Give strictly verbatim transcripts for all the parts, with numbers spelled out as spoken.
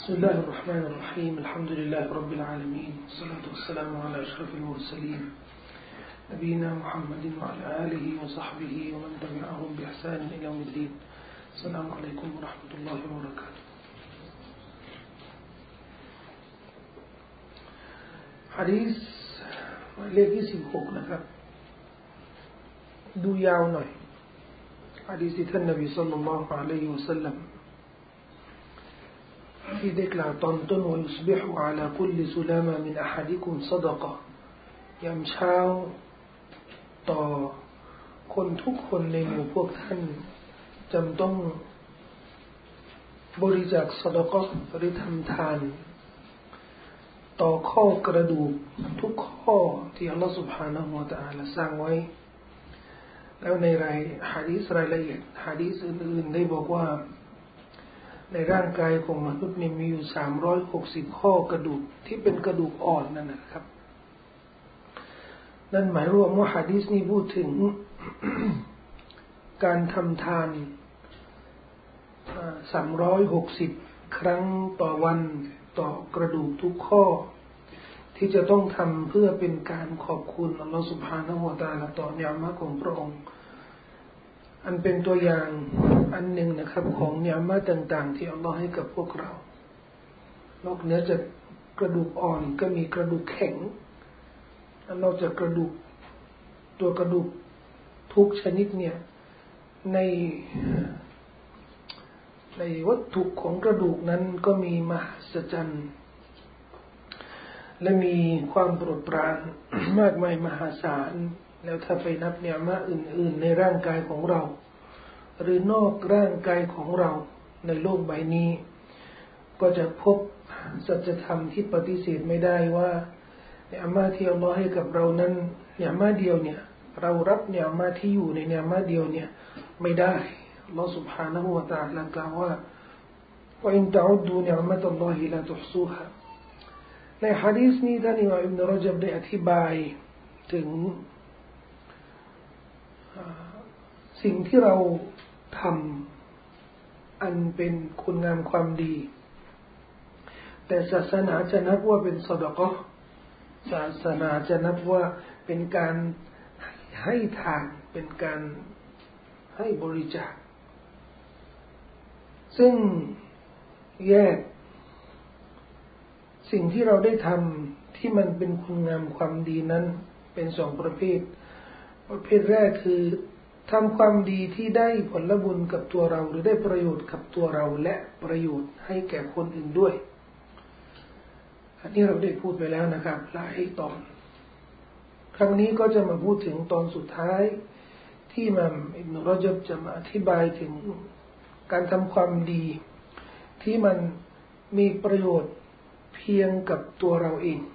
بسم الله الرحمن الرحيم الحمد لله رب العالمين والصلاة والسلام على أشرف المرسلين نبينا محمد وعلى آله وصحبه ومن تبعهم بإحسان إلى يوم الدين السلام عليكم ورحمة الله وبركاته حديثเลขที่สิบหกนะครับดูยาวหน่อยหะดีษที่ท่านนบีศ็อลลัลลอฮุอะลัยฮิวะซัลลัมที่ได้กล่าวตอนต้นว่ายุสบิฮุอะลาคุลลิซุลามามินอะฮัดิกุมซะดะกะฮ์ยามเช้าต่อคนทุกคนในหมู่พวกท่านจำต้องบริจาคซะดะกะฮ์หรือทำทานต่อข้อกระดูกทุกข้อที่อัลลอฮฺ سبحانه และ تعالى สร้างไว้แล้วในรายหะดีษรายละเอียดหะดีษอื่นๆได้บอกว่าในร่างกายของมนุษย์มีอยู่สามร้อยหกสิบข้อกระดูกที่เป็นกระดูกอ่อนนั่นนะครับนั่นหมายรวมว่าหะดีษนี้พูดถึง การทำทานสามร้อยหกสิบครั้งต่อวันต่อกระดูกทุกข้อที่จะต้องทำเพื่อเป็นการขอบคุณอัลลอฮฺ سبحانه และ تعالى ต่อเนือมะของพระองค์อันเป็นตัวอย่างอันหนึ่งนะครับของเนือมะต่างๆที่อัลลอฮฺให้กับพวกเรานอกเหนือจากกระดูกอ่อนก็มีกระดูกแข็งนอกจากกระดูกตัวกระดูกทุกชนิดเนี่ยในในวัตถุของกระดูกนั้นก็มีมหัศจรรย์และมีความโปรดปรานมากมายมหาศาลแล้วถ้าไปนับเนือมะอื่นๆในร่างกายของเราหรือนอกร่างกายของเราในโลกใบนี้ก็จะพบสัจธรรมที่ปฏิเสธไม่ได้ว่าเนือมะที่อัลลอฮฺให้กับเรานั้นเนือมะเดียวเนี่ยเรารับเนือมะที่อยู่ในเนือมะเดียวเนี่ยไม่ได้อัลลอฮฺ سبحانه และ تعالى กล่าวว่า وإن تعدوا نعمة الله لا تحصوها ในหะดีษนี้ท่านอิหม่ามอิบนุรอญับได้อธิบายถึงสิ่งที่เราทำอันเป็นคุณงามความดีแต่ศาสนาจะนับว่าเป็นซอดาเกาะห์ศาสนาจะนับว่าเป็นการให้ทานเป็นการให้บริจาคซึ่งแยกสิ่งที่เราได้ทำที่มันเป็นคุณงามความดีนั้นเป็นสองประเภทประเภทแรกคือทำความดีที่ได้ผลบุญกับตัวเราหรือได้ประโยชน์กับตัวเราและประโยชน์ให้แก่คนอื่นด้วยอันนี้เราได้พูดไปแล้วนะครับหลายตอนครั้งนี้ก็จะมาพูดถึงตอนสุดท้ายที่อิหม่ามอิบนุรอญับจะมาอธิบายถึงการทำความดีที่มันมีประโยชน์เพียงกับตัวเราเอง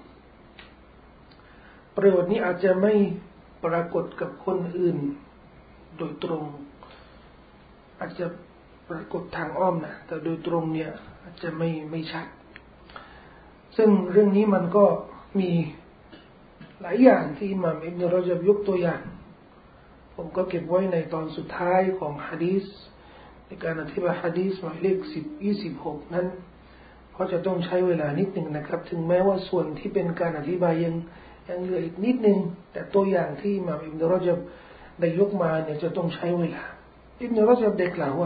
ประโยชน์นี้อาจจะไม่ปรากฏกับคนอื่นโดยตรงอาจจะปรากฏทางอ้อมนะแต่โดยตรงเนี่ยอาจจะไม่ไม่ชัดซึ่งเรื่องนี้มันก็มีหลายอย่างที่อิหม่ามอิบนุรอญับยกตัวอย่างผมก็เก็บไว้ในตอนสุดท้ายของหะดีษในการอธิบายหะดีษหมายเลขสิบ ยี่สิบหกนั้นเพราะจะต้องใช้เวลานิดหนึ่งนะครับถึงแม้ว่าส่วนที่เป็นการอธิบายยังยังเหลืออีกนิดนึงแต่ตัวอย่างที่อิหม่ามอิบนุรอญับได้ยกมาเนี่ยจะต้องใช้เวลาอิบนุรอญับได้กล่าวว่า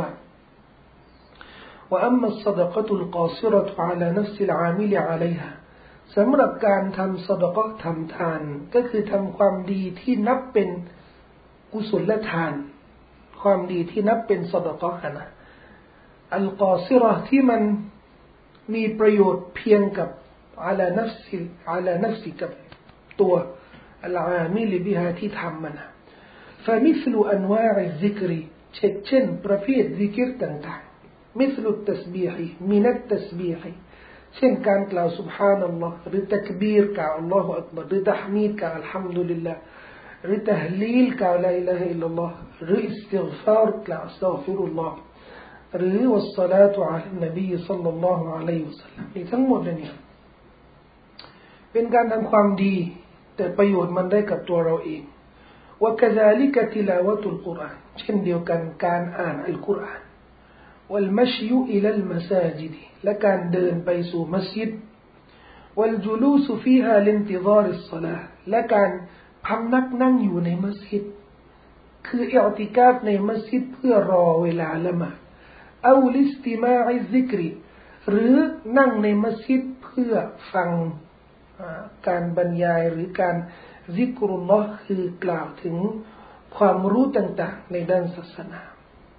وأما الصدقة القاصرة على نفس العامل عليها สำหรับการทำซอดาเกาะห์ทำทานก็คือทำความดีที่นับเป็นกุศลทานความดีที่นับเป็นซอดาเกาะห์นะอัลกอซิเราะห์ที่มันมีประโยชน์เพียงกับ على نفس على نفس กับตัวอัลอามิลบิฮาที่ทำมัน فمثل أنواع الذكر เช่นประเภทซิกรต่างๆ مثل التسبيح من التسبيح เช่นการกล่าว سبحان الله หรือตักบีรกล่าวอัลลอฮฺอักบัรหรือตะฮ์มีดกล่าวอัลฮัมดุลิลลาห์หรือตะฮลีลกล่าวลาอิลาฮะอิลลัลลอฮ์หรืออิสติฆฟารกล่าวอัสตัฆฟิรุลลอฮ์หรือวัสศอลาตุอะลัยนบีศ็อลลัลลอฮุอะลัยฮิวะซัลลัมนี่ทั้งหมดเนี่ยเป็นการทำความดีแต่ประโยชน์มันได้กับตัวเราเองวะกะซาลิกะติลาวะตุลกุรอานเช่นเดียวกันการอ่านอัลกุรอาน والمشي إلى المساجد และการเดินไปสู่มัสยิด والجلوس فيها لانتظار الصلاة และการพำนักนั่งอยู่ในมัสยิดคืออิอ์ติกาฟในมัสยิดเพื่อรอเวลาละหมาดเอาลิสติมาอิซิกรีหรือนั่งในมัสยิดเพื่อฟังการบรรยายหรือการซิกรุลลอฮ์คือกล่าวถึงความรู้ต่างๆในด้านศาสนา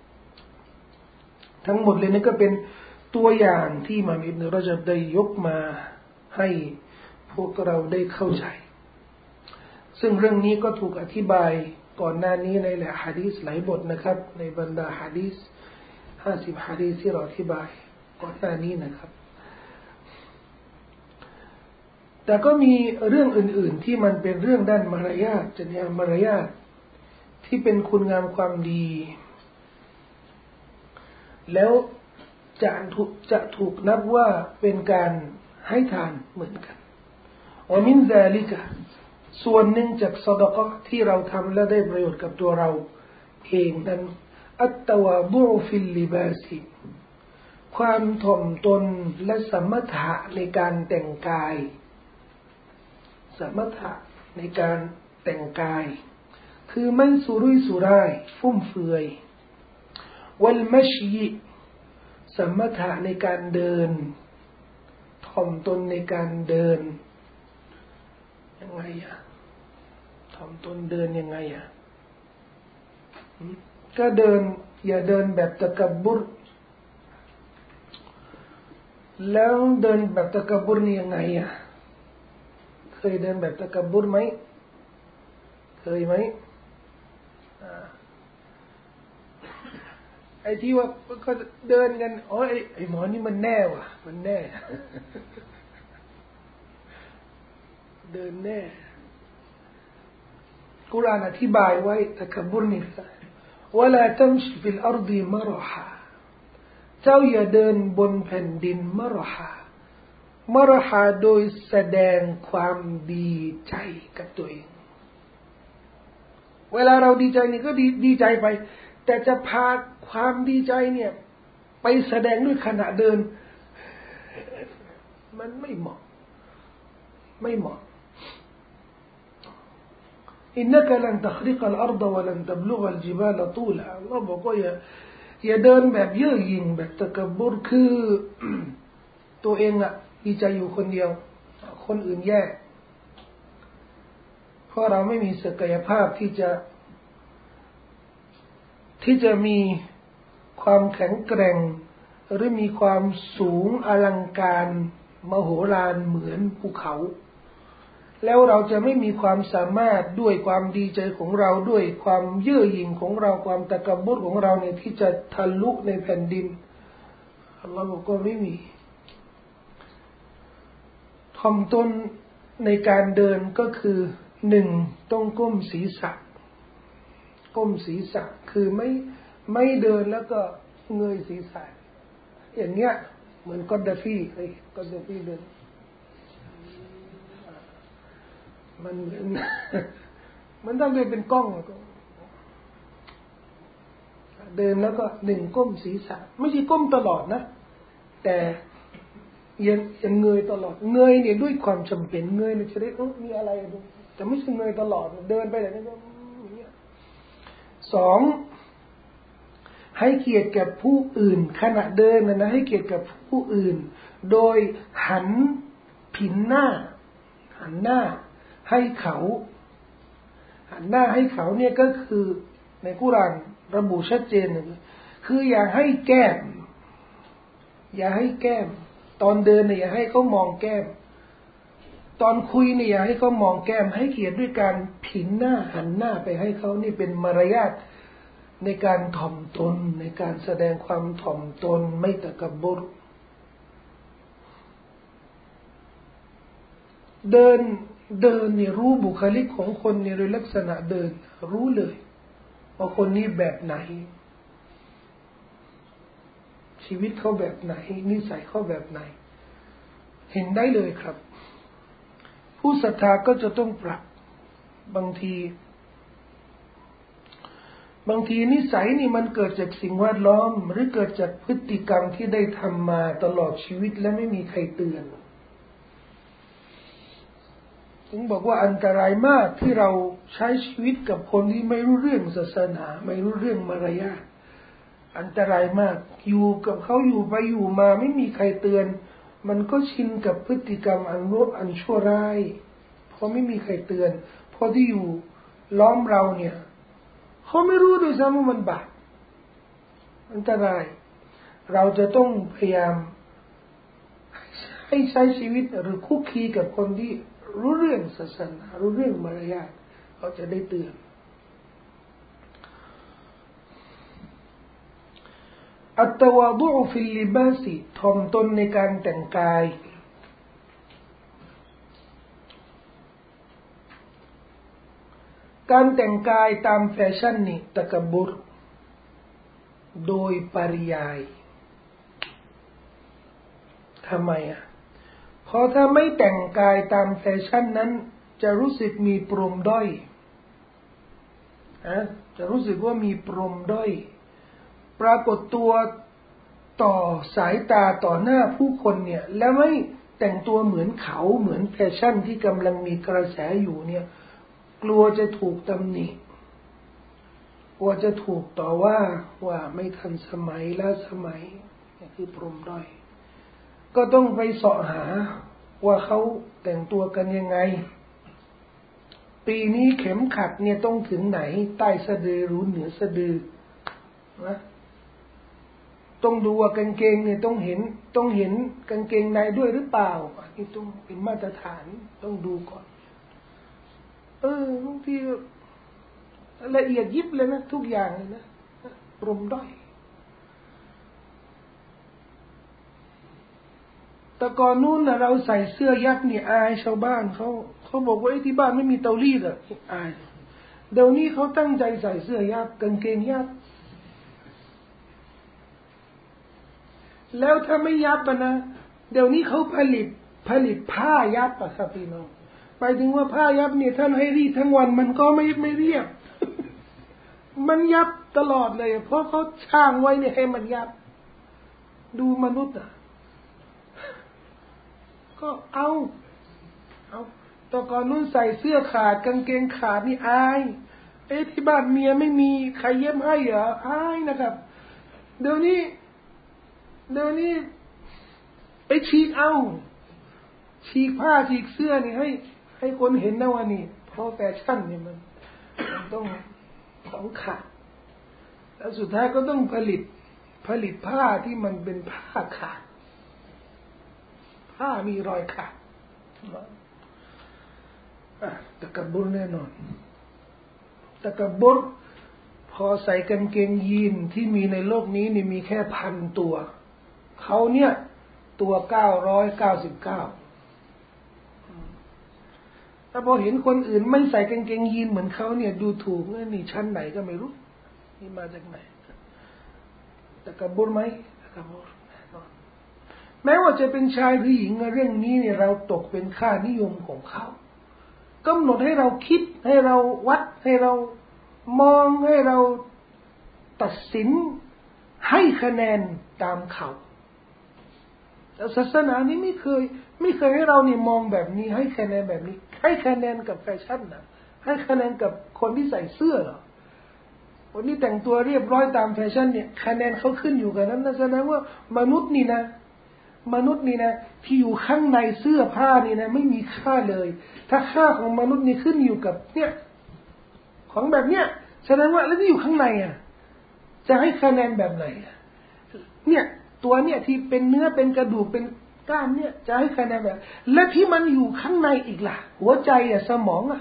ทั้งหมดเลยนี่ก็เป็นตัวอย่างที่อิหม่ามอิบนุรอญับได้ยกมาให้พวกเราได้เข้าใจซึ่งเรื่องนี้ก็ถูกอธิบายก่อนหน้านี้ในหลายหะดีษหลายบทนะครับในบรรดาหะดีษห้าสิบหะดีษที่เราอธิบายก่อนหน้านี้นะครับแต่ก็มีเรื่องอื่นๆที่มันเป็นเรื่องด้านมารยาทจริยมารยาทที่เป็นคุณงามความดีแล้วจะถูกจะถูกนับว่าเป็นการให้ทานเหมือนกันวะมินซาลิกะส่วนหนึ่งจากซอดะกะห์ที่เราทำและได้ประโยชน์กับตัวเราเองนั้นอัตตะวาบุฟิลลิบาสิความถ่อมตนและสมถะในการแต่งกายสมถะในการแต่งกายคือไม่สุรุ่ยสุร่ายฟุ่มเฟือยวัลมัชยิสมถะในการเดินถ่อมตนในการเดินยังไงอะถ่อมตนเดินยังไงอะก็เดินอย่าเดินแบบตะกับบบุรแล้วเดินแบบตะกับบบุรนี่ยังไงอะเคยเดินแบบตะกับบบุรไหมเคยไหมไอ้ที่ว่าก็เดินกันโอ้ยไอ้หมอนี่มันแน่ว่ะมันแน่เดินแน่กุรอานอธิบายไว้ตะกับบบุรนี่วะลาตัมชิฟิลอัรฎิมะรหะเจ้าอย่าเดินบนแผ่นดินมะรหะมะรหะโดยแสดงความดีใจกับตัวเองเวลาเราดีใจนี่ก็ดีดีใจไปแต่จะพาความดีใจเนี่ยไปแสดงด้วยขณะเดินมันไม่เหมาะไม่เหมาะอินนักลันตัคริกัลอัรฎะวะลันตับลุกัลจิบาลตูลาอัลลอฮ์บอกว่าอย่าอย่าเดินแบบเย่อหยิ่งแบบตะกับบบุรคือตัวเองอะดีใจอยู่คนเดียวคนอื่นแย่เพราะเราไม่มีศักยภาพที่จะที่จะมีความแข็งแกร่งหรือมีความสูงอลังการมโหฬารเหมือนภูเขาแล้วเราจะไม่มีความสามารถด้วยความดีใจของเราด้วยความเย่อหยิ่งของเราความตะกับบบุรของเราเนี่ยที่จะทะลุในแผ่นดินอัลลอฮฺบอกว่าไม่มีถ่อมตนในการเดินก็คือหนึ่งต้องก้มศีรษะก้มศีรษะคือไม่ไม่เดินแล้วก็เงยศีรษะอย่างเงี้ยเหมือนกอดดาฟีไอ้กอดดาฟีเดินมันเหมือนมันต้องเดินเป็นกล้องเดินแล้วก็หนึ่งก้มศีรษะไม่ใช่ก้มตลอดนะแต่ยังยังเงยตลอดเงยเนี่ยด้วยความจำเป็นเงยเนี่ยจะได้มีอะไรแต่ไม่ใช่เงยตลอดเดินไปไหนก็อย่างเงี้ยสองให้เกียรติแก่ผู้อื่นขณะเดินนะนะให้เกียรติกับผู้อื่นโดยหันผินหน้าหันหน้าให้เขาหันหน้าให้เขาเนี่ยก็คือในกุรอานระบุชัดเจนเลยคืออย่าให้แก้มอย่าให้แก้มตอนเดินเนี่ยอย่าให้เขามองแก้มตอนคุยเนี่ยอย่าให้เขามองแก้มให้เกียรติด้วยการผินหน้าหันหน้าไปให้เขานี่เป็นมารยาทในการถ่อมตนในการแสดงความถ่อมตนไม่ตะกับบบุรเดินเดินนี่รู้บุคลิกของคนในโดยลักษณะเดินรู้เลยว่าคนนี้แบบไหนชีวิตเขาแบบไหนนิสัยเขาแบบไหนเห็นได้เลยครับผู้ศรัทธาก็จะต้องปรับบางทีบางทีนิสัยนี่มันเกิดจากสิ่งแวดล้อมหรือเกิดจากพฤติกรรมที่ได้ทำมาตลอดชีวิตและไม่มีใครเตือนถึงบอกว่าอันตรายมากที่เราใช้ชีวิตกับคนที่ไม่รู้เรื่องศาสนาไม่รู้เรื่องมารยาทอันตรายมากอยู่กับเขาอยู่ไปอยู่มาไม่มีใครเตือนมันก็ชินกับพฤติกรรมอันโลภอันชั่วร้ายเพราะไม่มีใครเตือนเพราะที่อยู่ล้อมเราเนี่ยเขาไม่รู้ด้วยซ้ำว่ามันบาปอันตรายเราจะต้องพยายามให้ใช้ชีวิตหรือคุกคีกับคนที่รู้เรื่องศาสนารู้เรื่องมารยาทเขาจะได้เตือนอัตตวาดุฟิลลิบาสิถ่อมตนในการแต่งกายการแต่งกายตามแฟชั่นนี่ตะกบุรโดยปริยายทำไมอ่ะเพราะถ้าไม่แต่งกายตามแฟชั่นนั้นจะรู้สึกมีปรมด้อยอะจะรู้สึกว่ามีปรมด้อยปรากฏตัวต่อสายตาต่อหน้าผู้คนเนี่ยแล้วไม่แต่งตัวเหมือนเขาเหมือนแฟชั่นที่กำลังมีกระแสอยู่เนี่ยกลัวจะถูกตำหนิกลัวจะถูกต่อว่าว่าไม่ทันสมัยล้าสมัยนี่คือปรมด้อยก็ต้องไปเสาะหาว่าเขาแต่งตัวกันยังไงปีนี้เข็มขัดเนี่ยต้องถึงไหนใต้สะดือหรือเหนือสะดือนะต้องดูว่ากางเกงเนี่ยต้องเห็นต้องเห็นกางเกงในด้วยหรือเปล่าอันนี้ต้องเป็นมาตรฐานต้องดูก่อนเออบางทีละเอียดยิบเลยนะทุกอย่างเลยนะปรมด้อยแต่ก่อนนู้นนะเราใส่เสื้อยักษ์เนี่ยอายชาวบ้านเขาเขาบอกว่าไอ้ที่บ้านไม่มีเตารีดอ่ะอายเดี๋ยวนี้เขาตั้งใจใส่เสื้อยักษ์กางเกงยักษ์แล้วถ้าไม่ยับนะเดี๋ยวนี้เขาผลิตผลิตผ้ายับอะครับพี่น้องไปถึงว่าผ้ายับเนี่ยท่านให้รีดทั้งวันมันก็ไม่ไม่เรียบ มันยับตลอดเลยเพราะเขาช่างไว้เนี่ยให้มันยับดูมนุษย์อ่ะก็เอาเอาต่อก่อนนู้นใส่เสื้อขาดกางเกงขาดนี่อายเอ๊ะที่บ้านเมียไม่มีใครเย็บให้เหรออายนะครับเดี๋ยวนี้เดี๋ยวนี้ไปฉีกเอาฉีกผ้าฉีกเสื้อนี่ให้ให้คนเห็นนะว่านี่เพราะแฟชั่นเนี่ยมันมันต้องต้องขาดแล้วสุดท้ายก็ต้องผลิตผลิตผ้าที่มันเป็นผ้าขาดผ้ามีรอยขาดตะกบุรแน่นอนตะกบุรพอใส่กางเกงยีนที่มีในโลกนี้นี่มีแค่พันตัวเขาเนี่ยตัวเก้าร้อยเก้าสิบเก้าถ้าพอเห็นคนอื่นไม่ใส่กางเกงยีนเหมือนเขาเนี่ยดูถูกนี่ชั้นไหนก็ไม่รู้นี่มาจากไหนตะกบุรไหมตะกบุรแม้ว่าจะเป็นชายหรือหญิงเรื่องนี้เนี่ยเราตกเป็นค่านิยมของเขากำหนดให้เราคิดให้เราวัดให้เรามองให้เราตัดสินให้คะแนนตามเขาแต่ศาสนานี้ไม่เคยไม่เคยให้เราเนี่ยมองแบบนี้ให้คะแนนแบบนี้ให้คะแนนกับแฟชั่นนะให้คะแนนกับคนที่ใส่เสื้อเหรอคนที่แต่งตัวเรียบร้อยตามแฟชั่นเนี่ยคะแนนเขาขึ้นอยู่กับนั้นนั่นแสดงว่ามนุษย์นี่นะมนุษย์นี่นะที่อยู่ข้างในเสื้อผ้านี่นะไม่มีค่าเลยถ้าค่าของมนุษย์นี่ขึ้นอยู่กับเนี่ยของแบบเนี้ยแสดงว่าแล้วที่อยู่ข้างในอ่ะจะให้คะแนนแบบไหนเนี่ยตัวเนี่ยที่เป็นเนื้อเป็นกระดูกเป็นกล้ามเนี่ยจะให้คะแนนแบบและที่มันอยู่ข้างในอีกล่ะหัวใจอ่ะสมองอ่ะ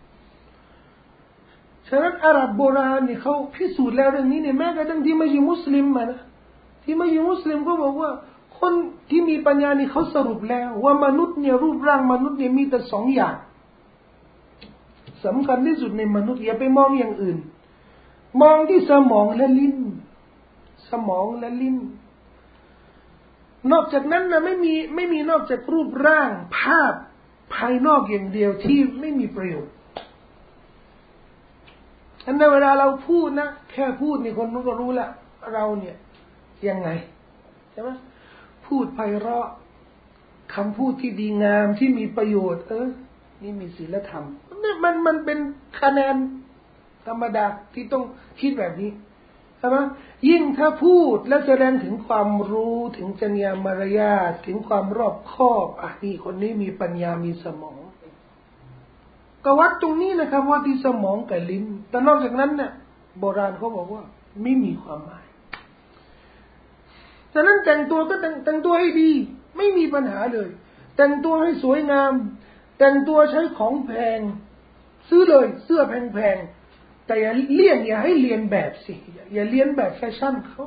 ฉะนั้นอาหรับโบราณเนี่ยเขาพิสูจน์แล้วเรื่องนี้เนี่ยแม้กระทั่งที่ไม่ใช่มุสลิมมานะที่ไม่ใช่มุสลิมก็บอกว่าคนที่มีปัญญานี่เขาสรุปแล้วว่ามนุษย์เนี่ยรูปร่างมนุษย์เนี่ยมีแต่สองอย่างสำคัญที่สุดในมนุษย์อย่าไปมองอย่างอื่นมองที่สมองและลิ้นสมองและลิ้นนอกจากนั้นนะไม่มีไม่มีนอกจากรูปร่างภาพภายนอกอย่างเดียวที่ไม่มีประโยชน์อันในเวลาเราพูดนะแค่พูดนี่คนก็รู้ละเราเนี่ยยังไงใช่ไหมพูดไพเราะคำพูดที่ดีงามที่มีประโยชน์เออนี่มีศีลธรรมเนี่ยมันมันเป็นคะแนนธรรมดาที่ต้องคิดแบบนี้ใช่ไหมยิ่งถ้าพูดและแสดงถึงความรู้ถึงจริยามารยาทถึงความรอบคอบอ่ะนี่คนนี้มีปัญญามีสมองก็วัดตรงนี้นะครับว่าที่สมองกับลิ้นแต่นอกจากนั้นเนี่ยโบราณเขาบอกว่าไม่มีความหมายฉะนั้นแต่งตัวก็แต่งแต่งตัวให้ดีไม่มีปัญหาเลยแต่งตัวให้สวยงามแต่งตัวใช้ของแพงซื้อเลยเสื้อแพงๆแต่อย่าเลี่ยงอย่าให้เลียนแบบสิอย่าเลียนแบบแฟชั่นเขา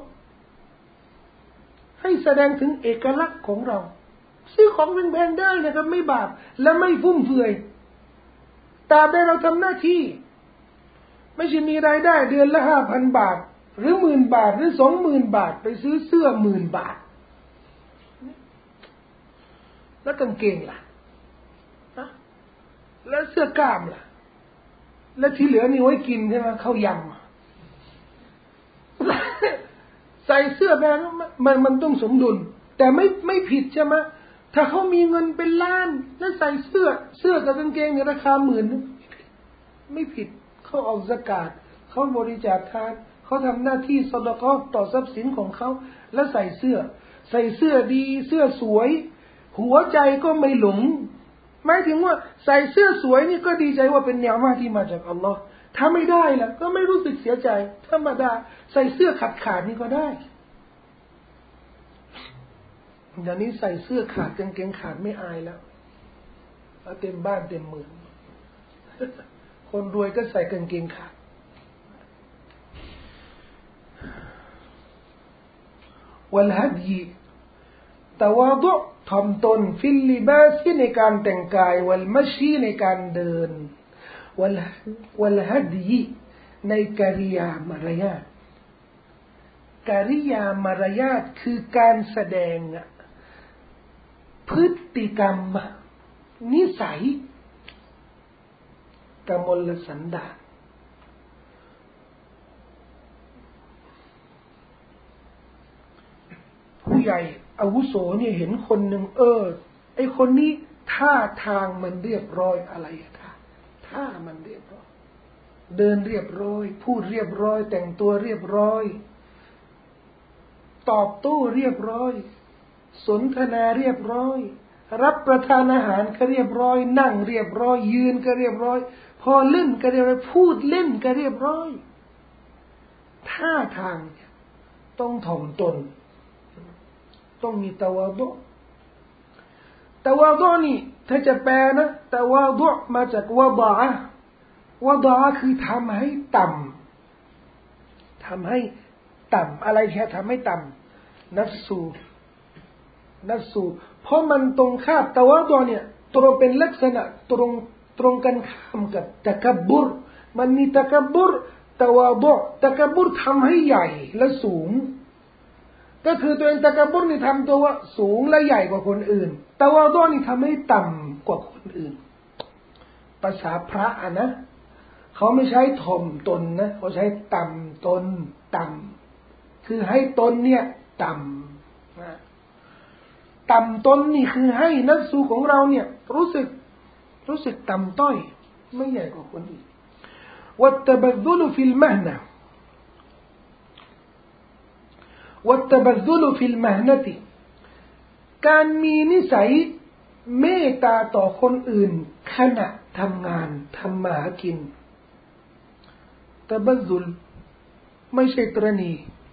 ให้แสดงถึงเอกลักษณ์ของเราซื้อของแพงๆได้นะครับไม่บาปและไม่ฟุ่มเฟือยตราบใดเราทำหน้าที่ไม่ใช่มีรายได้เดือนละห้าพันบาทหรือหมื่นบาทหรือสองหมื่นบาทไปซื้อเสื้อหมื่นบาทแล้วกางเกงล่ะแล้วเสื้อกล้ามล่ะแล้วที่เหลือนี่ไว้กินใช่ไหมข้าวยำใส่เสื้อแบบมันมันต้องสมดุลแต่ไม่ไม่ผิดใช่ไหมถ้าเขามีเงินเป็นล้านแล้วใส่เสื้อเสื้อกับกางเกงในราคาหมื่นไม่ผิดเขาออกซะกาตเขาบริจาคทานเขาทำหน้าที่สดกต่อทรัพย์สินของเขาแล้วใส่เสื้อใส่เสื้อดีเสื้อสวยหัวใจก็ไม่หลงหมายถึงว่าใส่เสื้อสวยนี่ก็ดีใจว่าเป็นเนียมะที่มาจากอัลลอฮ์ถ้าไม่ได้ล่ะก็ไม่รู้สึกเสียใจธรรมดาใส่เสื้อขาดขาดนี่ก็ได้เดี๋ยวนี้ใส่เสื้อขาดกางเกงขาดไม่อายแล้วเต็มบ้านเต็มเมืองคนรวยก็ใส่กางเกงขาดวัลฮัดยีตะวาดุทำตนฟิลลิบาสในการแต่งกายวัลมัชีในการเดินวัลวัลฮัดยีในกิริยามารยาทกิริยามารยาทคือการแสดงพฤติกรรมนิสัยกมลสันดานผู้ใหญ่อาวุโสเนี่ยเห็นคนหนึ่งเออไอคนนี้ท่าทางมันเรียบร้อยอะไรอะท่าท่ามันเรียบร้อยเดินเรียบร้อยพูดเรียบร้อยแต่งตัวเรียบร้อยตอบโต้เรียบร้อยสนทนาเรียบร้อยรับประทานอาหารก็เรียบร้อยนั่งเรียบร้อยยืนก็เรียบร้อยพอเล่นก็เรียบร้อยพูดเล่นก็เรียบร้อยท่าทางต้องถ่อมตนต้องมีตะวาดุตะวาดุนี่ถ้าจะแปลนะตะวาดุมาจากวะดะวะดะคือทำให้ต่ำทำให้ต่ำอะไรแค่ทำให้ต่ำนัฟสูนัฟสูเพราะมันตรงข้ามตะวาดุเนี่ยตรงเป็นลักษณะตรงตรงกันข้ามกับตะกับบรุมันมีตะกับบรตะวาดุตะกับบรทำให้ใหญ่และสูงก็คือตัวเองตะกับบรนี่ทำตัวว่าสูงและใหญ่กว่าคนอื่นตะวาดุนี่ทำให้ต่ำกว่าคนอื่นภาษาพระอ่ะนะเขาไม่ใช้ถ่อมตนนะเขาใช้ต่ำตนต่ำคือให้ตนเนี่ยต่ำนะต่ำตนนี่คือให้นักสู้ของเราเนี่ยรู้สึกรู้สึกต่ำต้อยไม่ใหญ่กว่าคนอื่นวัตบัดดุลฟิลมะห์นะวัตบัดดุลฟิลมะห์นะติการมีนิสัยเมตตาต่อคนอื่นขณะทำงานทำมาหากินตบัดดุลไม่ใช่ตรณี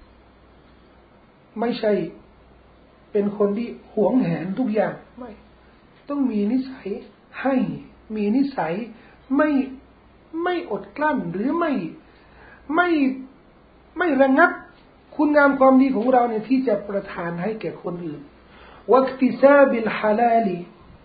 ไม่ใช่เป็นคนที่หวงแหนทุกอย่างไม่ต้องมีนิสัยให้มีนิสัยไม่ไม่อดกลั้นหรือไม่ไม่ไม่ระงับคุณงามความดีของเราเนี่ยที่จะประทานให้แก่คนอื่นวักติซาบิลฮาลาลี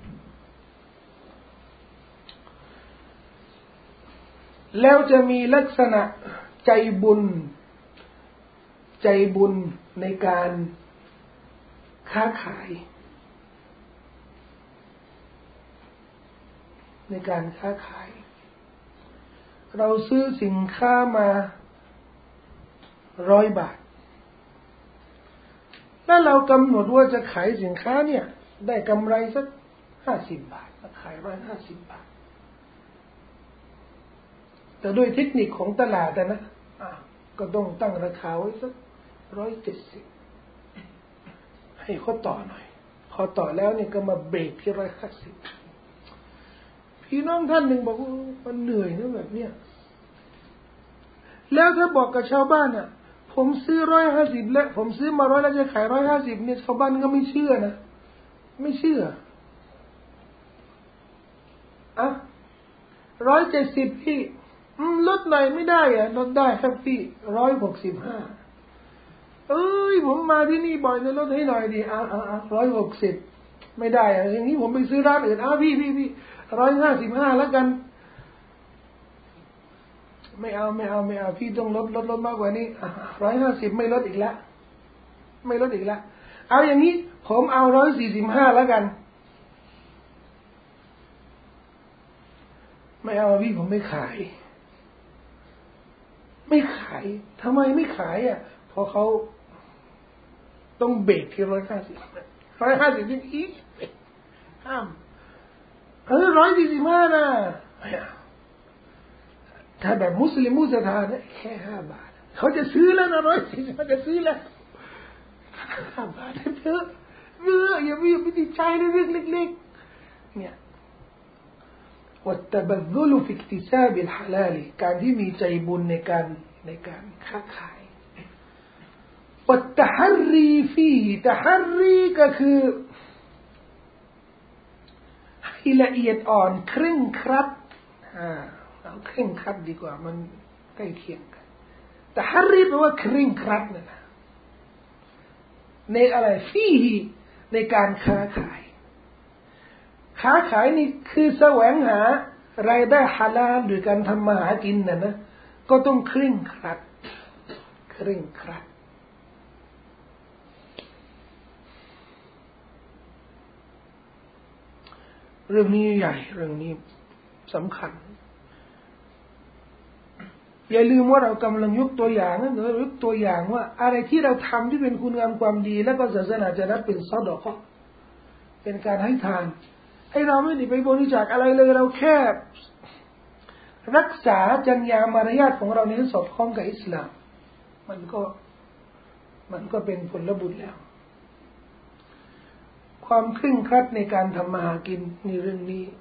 แล้วจะมีลักษณะใจบุญใจบุญในการค้าขายในการค้าขายเราซื้อสินค้ามาร้อยบาทแล้วเรากำหนดว่าจะขายสินค้าเนี่ยได้กำไรสักห้าสิบบาทขายร้อยห้าสิบบาทแต่ด้วยเทคนิคของตลาดนะอ่ะก็ต้องตั้งราคาไว้สักร้อยเจ็ดสิบให้เขาต่อหน่อยพอต่อแล้วเนี่ยก็มาเบรกที่ร้อยห้าสิบพี่น้องท่านหนึ่งบอกว่ามันเหนื่อยนะแบบเนี้ยแล้วถ้าบอกกับชาวบ้านอ่ะผมซื้อร้อยห้าสิบแล้วผมซื้อมาร้อยแล้วจะขายร้อยห้าสิบเนี่ยชาวบ้านก็ไม่เชื่อนะไม่เชื่ออ่ะร้อยเจ็ดสิบพี่ลดหน่อยไม่ได้อ่ะลดได้ครับพี่ร้อยหกสิบห้าเอ้ยผมมาที่นี่บ่อยจะลดให้หน่อยดิอ่ะอ่ะอ่ะร้อยหกสิบไม่ได้อ่ะอย่างนี้ผมไปซื้อร้านอื่นอ่ะพี่พี่พี่ร้อยห้าสิบห้าแล้วกันไม่เอาไม่เอาไม่เอาพี่ต้องลดลดลดมากกว่านี้ร้อยห้าสิบไม่ลดอีกแล้วไม่ลดอีกแล้วเอาอย่างนี้ผมเอาร้อยสี่สิบห้าแล้วกันไม่เอาพี่ผมไม่ขายไม่ขายทำไมไม่ขายอ่ะเพราะเขาต้องเบรกที่ร้อยห้าสิบร้อยห้าสิบนี่อีกห้ามเออร้อยสี่สิบห้านะถ้าแบบมุสลิมมุสลิมเนี่ยแค่ห้าบาทเขาจะซื้อแล้วนะร้อยสี่สิบจะซื้อแล้วห้าบาทเถอะเยอะอย่าไปติดใจในเรื่องเล็กๆเนี่ยوالتبذل في اكتساب الحلال การที่มีใจบุญในการในการค้าขาย والتحري فيه تحري ก็คือให้ละเอียดอ่อนเคร่งครัดอ่าเอาเคร่งครัดดีกว่ามันใกล้เคียงกันแต่ฮัรรีแปลว่าเคร่งครัดนั่นแหละในอะไรฟีฮีในการค้าขายค้าขายนี่คือแสวงหารายได้ฮาลาลโดยการทำมาหากินน่ะนะก็ต้องเคร่งครัดเคร่งครัดเรื่องนี้ใหญ่เรื่องนี้สำคัญอย่าลืมว่าเรากำลังยกตัวอย่างนะเรายกตัวอย่างว่าอะไรที่เราทำที่เป็นคุณงามความดีแล้วก็ศาสนาจะนับเป็นซอดอกเป็นการให้ทานให้เราไม่ได้ไปบริจาคอะไรเลยเราแค่รักษาจรรยามารยาทของเราในสอดคล้องกับอิสลามมันก็มันก็เป็นผลบุญแล้วความเคร่งครัดในการทำมาหากินในเรื่องนี้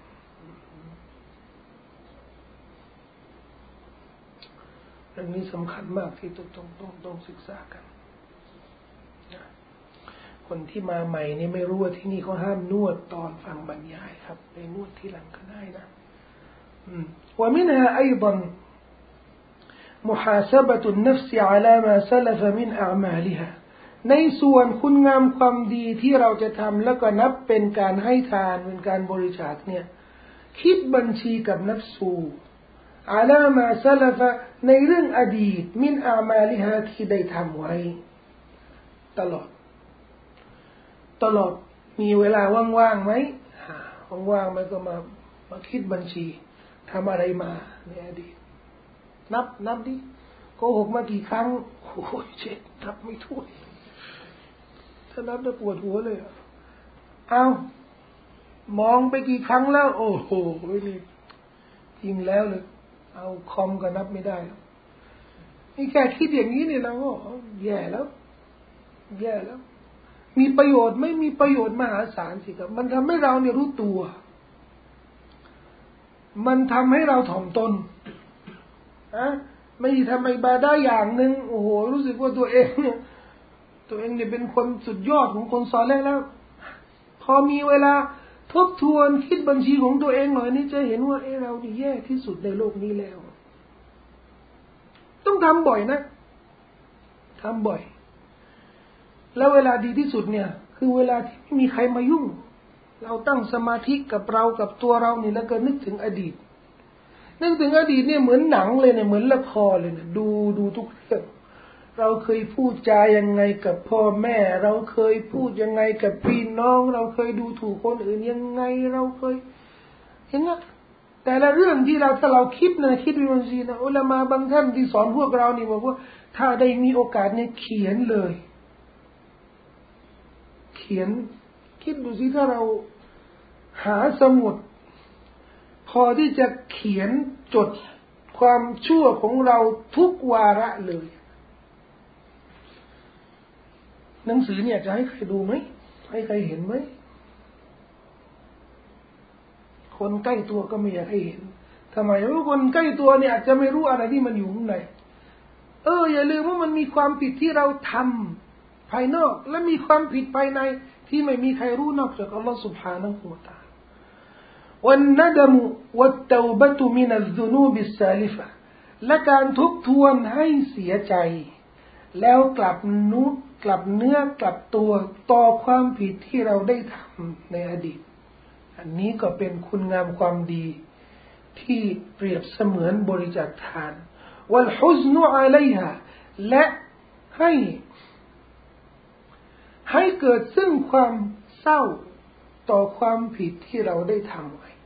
เรื่องนี้สำคัญมากที่ต้องต้องต้องต้องศึกษากันคนที่มาใหม่นี่ไม่รู้ว่าที่นี่เขาห้ามนวดตอนฟังบรรยายครับไปนวดที่หลังก็ได้นะว่ามินฮาอัยดัน محاسبة النفس على ما سلف من أعمالها ในส่วนคุณงามความดีที่เราจะทำแล้วก็นับเป็นการให้ทานเป็นการบริจาคเนี่ยคิดบัญชีกับนัฟซูอาลามาซาลฟะในเรื่องอดีตมินอามาลิฮาที่ได้ทำไว้ตลอดตลอดมีเวลาว่างๆไหมว่างๆไหมก็มามาคิดบัญชีทำอะไรมาในอดีตนับนับดิโกหกมากี่ครั้งโอ้ยเจ็ดนับไม่ถ้วนถ้านับจะปวดหัวเลยเอามองไปกี่ครั้งแล้วโอ้โหนี่จริงแล้วเลยเอาคอมก็นับไม่ได้นี่แค่คิดอย่างนี้เนี่ยเราก็แย่แล้วแย่แล้วมีประโยชน์ไม่มีประโยชน์มหาศาลสิครับมันทำให้เราเนี่ยรู้ตัวมันทำให้เราถ่อมตนอะไม่ทำอิบาดะห์อย่างหนึ่งโอ้โหรู้สึกว่าตัวเองเนี่ยตัวเองเนี่ยเป็นคนสุดยอดของคนซอเลห์แล้วพอมีเวลาทบทวนคิดบัญชีของตัวเองหน่อยนี่จะเห็นว่าเออเรานี่แย่ที่สุดในโลกนี้แล้วต้องทำบ่อยนะทำบ่อยแล้วเวลาดีที่สุดเนี่ยคือเวลาที่ไม่มีใครมายุ่งเราตั้งสมาธิกับเรากับตัวเรานี่แล้วก็นึกถึงอดีตนึกถึงอดีตเนี่ยเหมือนหนังเลยเนี่ยเหมือนละครเลยเนี่ยดูดูทุกเรื่องเราเคยพูดจายังไงกับพ่อแม่เราเคยพูดยังไงกับพี่น้องเราเคยดูถูกคนอื่นยังไงเราเคยเห็นไหมแต่ละเรื่องที่เราถ้าเราคิดนะคิดวิมังซีนะอุลามะบางท่านที่สอนพวกเรานี่บอกว่าถ้าได้มีโอกาสเนี่ยเขียนเลยเขียนคิดดูสิถ้าเราหาสมุดพอที่จะเขียนจดความชั่วของเราทุกวาระเลยหนังสือเนี่ยจะให้ใครดูไหมให้ใครเห็นไหมคนใกล้ตัวก็ไม่อยากให้เห็นทำไมเพราะคนใกล้ตัวเนี่ยอาจจะไม่รู้อะไรที่มันอยู่ข้างในเอออย่าลืมว่ามันมีความผิดที่เราทำภายนอกและมีความผิดภายในที่ไม่มีใครรู้นอกจากอัลลอฮฺ سبحانه และ تعالى والندم والتوبة من الذنوب السالفة และการทบทวนให้เสียใจแล้วกลับนุกลับเนื้อกลับตัวต่อความผิดที่เราได้ทำในอดีตอันนี้ก็เป็นคุณงามความดีที่เปรียบเสมือนบริจาคทานวัลฮุซนุอะลัยฮาและให้ให้เกิดซึ่งความเศร้าต่อความผิดที่เราได้ทำไว้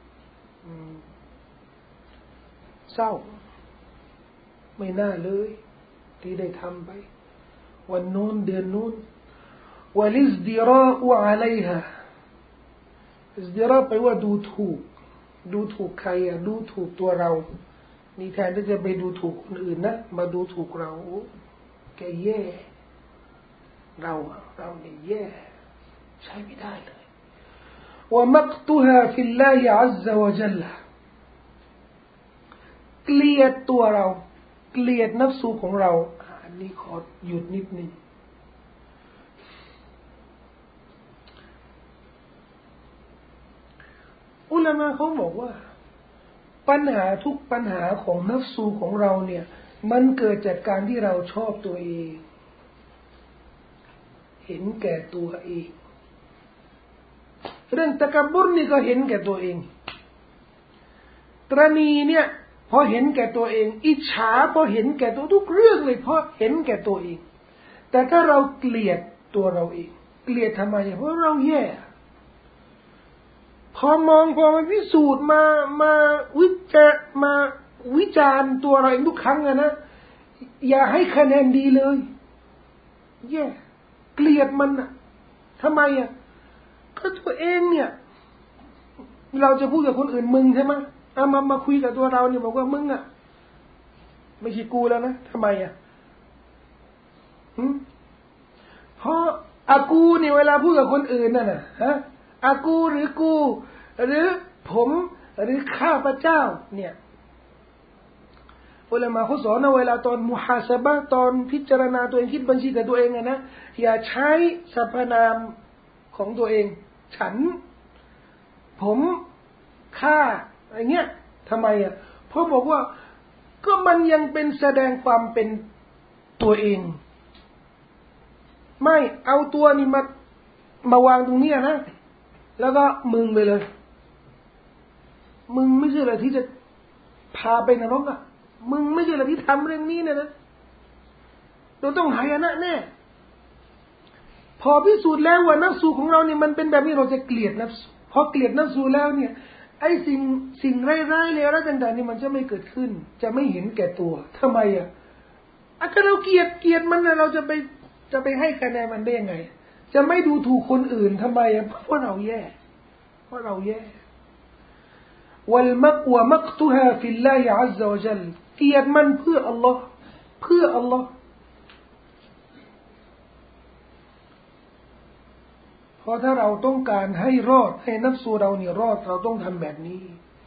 เศร้าไม่น่าเลยที่ได้ทำไปวันนู้นเดือนนู้นวะลิซดิราอุอะลัยฮาอิซดิราแปลว่าดูถูกดูถูกใครอ่ะดูถูกตัวเรานี่แทนที่จะไปดูถูกคนอื่นนะมาดูถูกเราแกแย่เราเราเนี่ยแย่ใช้ไม่ได้เลยว่ามักตุฮาฟิลลาฮิอัซซะวะญัลละเกลียดตัวเราเกลียดนัฟสูของเราอันนี้ขอหยุดนิดนึงอุลามะเขาบอกว่าปัญหาทุกปัญหาของนัฟสูของเราเนี่ยมันเกิดจากการที่เราชอบตัวเองเห็นแก่ตัวเองเรื่องตะกับบรุนี่ก็เห็นแก่ตัวเองตรณีเนี่ยพอเห็นแก่ตัวเองอิจฉาพอเห็นแก่ตัวทุกเรื่องเลยเพราะเห็นแก่ตัวเองแต่ถ้าเราเกลียดตัวเราเองเกลียดทำไมเพราะเราแย่พอมองพอมาพิสูจน์มามาวิจารมาวิจารณ์ตัวเราเองทุกครั้งอะนะอย่าให้คะแนนดีเลยแย่เกลียดมันอะทำไมอะก็ตัวเองเนี่ยเราจะพูดกับคนอื่นมึงใช่ไหมเอามามาคุยกับตัวเราเนี่ยบอกว่ามึงอะไม่ใช่กูแล้วนะทำไมอะหืมเพราะอากูเนี่ยเวลาพูดกับคนอื่นน่ะนะฮะอากูหรือกูหรือผมหรือข้าพเจ้าเนี่ยอุลามะเขาสอนนะเวลาตอนมุฮาซะบะตอนพิจารณาตัวเองคิดบัญชีกับตัวเองอะนะอย่าใช้สรรพนามของตัวเองฉันผมข้าอะไรเงี้ยทำไมอ่ะเพราะบอกว่าก็มันยังเป็นแสดงความเป็นตัวเองไม่เอาตัวนี่มามาวางตรงนี้นะแล้วก็มึงไปเลยมึงไม่ใช่อะไรที่จะพาไปนรกอ่ะมึงไม่ใช่อะไรที่ทำเรื่องนี้นะนะเราต้องหายนะแน่พอพิสูจน์แล้วว่านัฟสูของเราเนี่ยมันเป็นแบบนี้เราจะเกลียดนัฟสูพอเกลียดนัฟสูแล้วเนี่ยไอ้สิ่งสิ่งร้ายๆเลวร้ายต่างๆนี่มันจะไม่เกิดขึ้นจะไม่เห็นแก่ตัวทำไมอ่ะถ้าเราเกลียดเกลียดมันนะเราจะไปจะไปให้คะแนนมันได้ยังไงจะไม่ดูถูกคนอื่นทำไมอ่ะเพราะเราแย่เพราะเราแย่วัลมักวะมักตุฮาฟิลลาฮิอัซซะวะญัลเกลียดมันเพื่ออัลลอฮ์เพื่ออัลลอฮ์เพราะถ้าเราต้องการให้รอดให้นัฟสูเราเนี่ยรอดเราต้องทำแบบนี้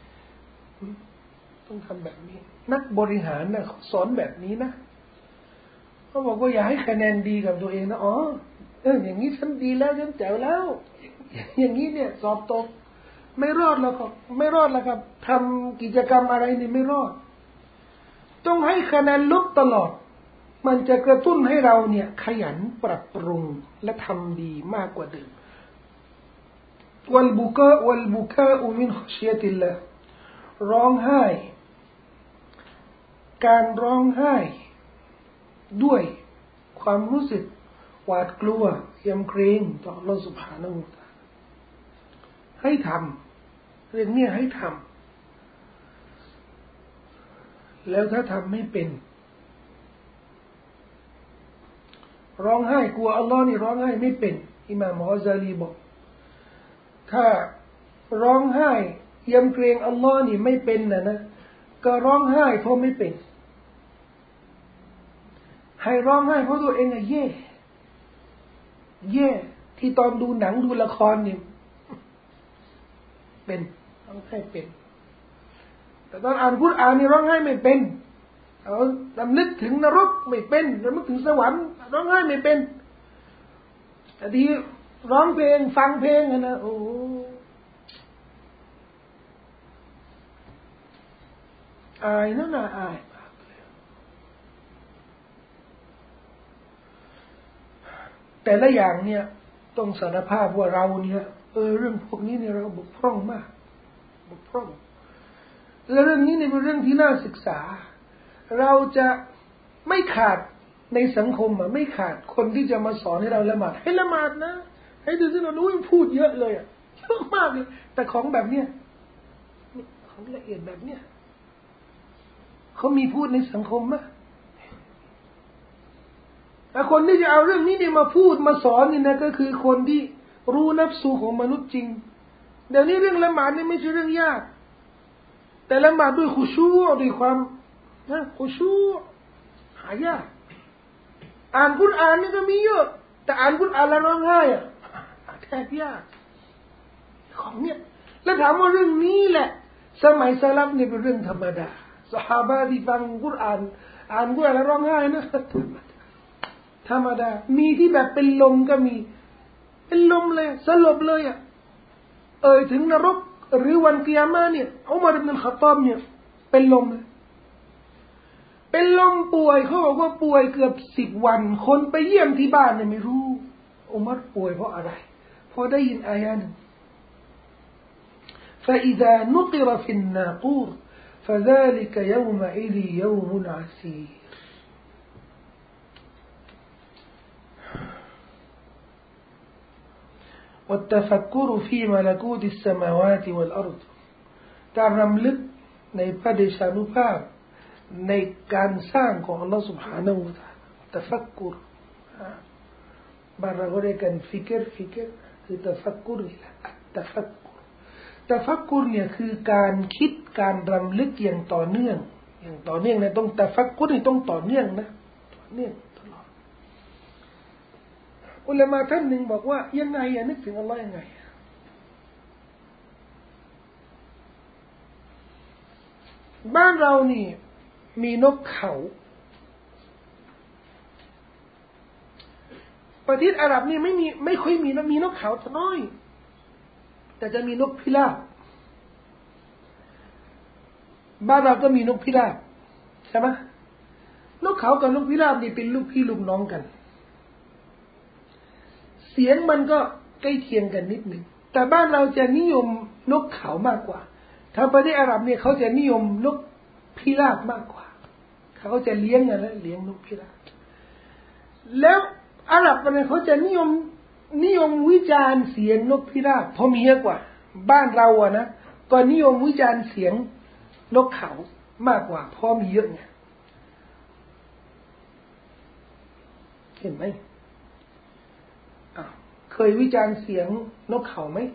ต้องทำแบบนี้นักบริหารนะเขาสอนแบบนี้นะเขาบอกว่าอย่าให้คะแนนดีกับตัวเองนะอ๋อเอออย่างนี้ฉันดีแล้วฉันแจ๋วแล้วอย่างนี้เนี่ยสอบตกไม่รอดแล้วครับไม่รอดแล้วครับทำกิจกรรมอะไรนี่ไม่รอดต้องให้คะแนนลบตลอดมันจะกระตุ้นให้เราเนี่ยขยันปรับปรุงและทำดีมากกว่าเดิมวัลบุกะวัลบุกะอุมินขชยติลละร้องไห้การร้องไห้ด้วยความรู้สึกหวาดกลัวยำเกรงต่ออัลเลาะห์ซุบฮานะฮูวะตะอาลาให้ทำเรื่องนี้ให้ทแล้วถ้าทำไม่เป็นร้องไห้กลัวอัลลอฮ์นี่ร้องไห้ไม่เป็นอิหม่ามอัลซาลีบอกถ้าร้องไห้ยำเกรงอัลลอฮ์นี่ไม่เป็นนะนะก็ร้องไห้เพราะไม่เป็นให้ร้องไห้เพราะตัวเองอะแย่แย่ที่ตอนดูหนังดูละครนี่เป็นร้องไห้เป็นแต่ตอนอ่านกุรอานนี่ร้องไห้ไม่เป็นเอาลำลึกถึงนรกไม่เป็นลำลึกถึงสวรรค์ร้องไห้ไม่เป็นแต่ที่ร้องเพลงฟังเพลงนะโอ้อายนั่นน่ะอายมากเลยแต่ละอย่างเนี่ยต้องสารภาพว่าเราเนี่ยเออเรื่องพวกนี้เนี่ยเราบกพร่องมากบกพร่องและเรื่องนี้เนี่ยเป็นเรื่องที่น่าศึกษาเราจะไม่ขาดในสังคมอ่ะไม่ขาดคนที่จะมาสอนให้เราละหมาดให้ละหมาดนะให้ดูสิเราดูพูดเยอะเลยอ่ะเยอะมากเลยแต่ของแบบเนี้ยของละเอียดแบบเนี้ยเขามีพูดในสังคมมั้ยแต่คนที่จะเอาเรื่องนี้เนี่ยมาพูดมาสอนนี่นะก็คือคนที่รู้นับสูของมนุษย์จริงเดี๋ยวนี้เรื่องละหมาดนี่ไม่ใช่เรื่องยากแต่ละหมาดด้วยขุชูด้วยความนะขุชูหายากอ่านกุรอานนี่ก็มีเยอะแต่อ่านกุรอานแล้วร้องไห้อ่ะแทบยากของเนี่ยแล้วถามว่าเรื่องนี้แหละสมัยสลับนี่เป็นเรื่องธรรมดาซอฮาบะห์ที่ฟังกุรอานอ่านกุรอานแล้วร้องไห้นะธรรมดามีที่แบบเป็นลมก็มีเป็นลมเลยสลบเลยอ่ะเอ่ยถึงนรกหรือวันกิยามะห์เนี่ยอุมัร อิบนุล ค็อฏฏอบเนี่ยเป็นลมเลยเป็นลมป่วยเขาบอกว่าป่วยเกือบสิบวันคนไปเยี่ยมที่บ้านเนี่ยไม่รู้อุมัรป่วยเพราะอะไรพอได้ยินอายะห์นึง فإذا نقر في الناقور فذلك يومئذ يوم عسير والتفكر في ملكوت السماوات والأرض การรำลึกในพระเดชานุภาพในการสร้างของอัลลอฮฺ سبحانه และ تعالى ตะฟักกุรบางเราก็เรียกกันฟิกรฟิกรคือตะฟักกุรนี่แหละตะฟักกุรตะฟักกุรเนี่ยคือการคิดการรำลึกอย่างต่อเนื่องอย่างต่อเนื่องนะต้องตะฟักกุรนี่ต้องต่อเนื่องนะต่อเนื่องตลอดอุลามะท่านหนึ่งบอกว่ายังไงอะนึกถึงอัลลอฮ์ยังไงบ้านเรานี่มีนกเขาประเทศอาหรับนี่ไม่มีไม่ค่อยมีนะมีนกเขาน้อยแต่จะมีนกพิราบบ้านเราก็มีนกพิราบใช่ไหมนกเขากับนกพิราบนี่เป็นลูกพี่ลูกน้องกันเสียงมันก็ใกล้เคียงกันนิดหนึ่งแต่บ้านเราจะนิยมนกเขามากกว่าถ้าประเทศอาหรับเนี่ยเขาจะนิยมนกพิราบมากกว่าเขาจะเลี้ยงกันแล้วเลี้ยงนกพิราบแล้วอาหรับเนี่ยเขาจะนิยมนิยมวิจารณ์เสียงนกพิราบเพราะมีเยอะกว่าบ้านเราอะนะก็นิยมวิจารณ์เสียงนกเขามากกว่าเพราะมีเยอะไงเห็นไหมเคยวิจารณ์เสียงนกเขาไหม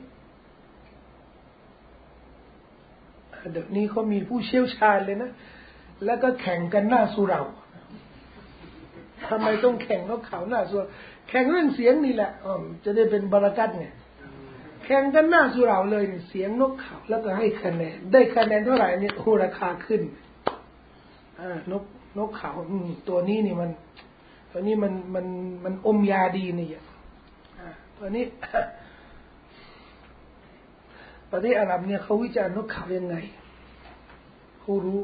เดี๋ยวนี้เขามีผู้เชี่ยวชาญเลยนะแล้วก็แข่งกันหน้าสุเหร่าทำไมต้องแข่งนกเขาหน้าสุเหร่าแข่งเรื่องเสียงนี่แหละอ๋อจะได้เป็นบารักัตไงแข่งกันหน้าสุเหร่าเลยเสียงนกเขาแล้วก็ให้คะแนนได้คะแนนเท่าไหร่เนี่ยโหราคาขึ้นอ่านกนกเขาตัวนี้นี่มันตัวนี้มันมันมันอมยาดีนี่อ่ะตัวนี้ประเทศอาหรับเนี่ยเขาวิจารณ์นกเขายังไงเขารู้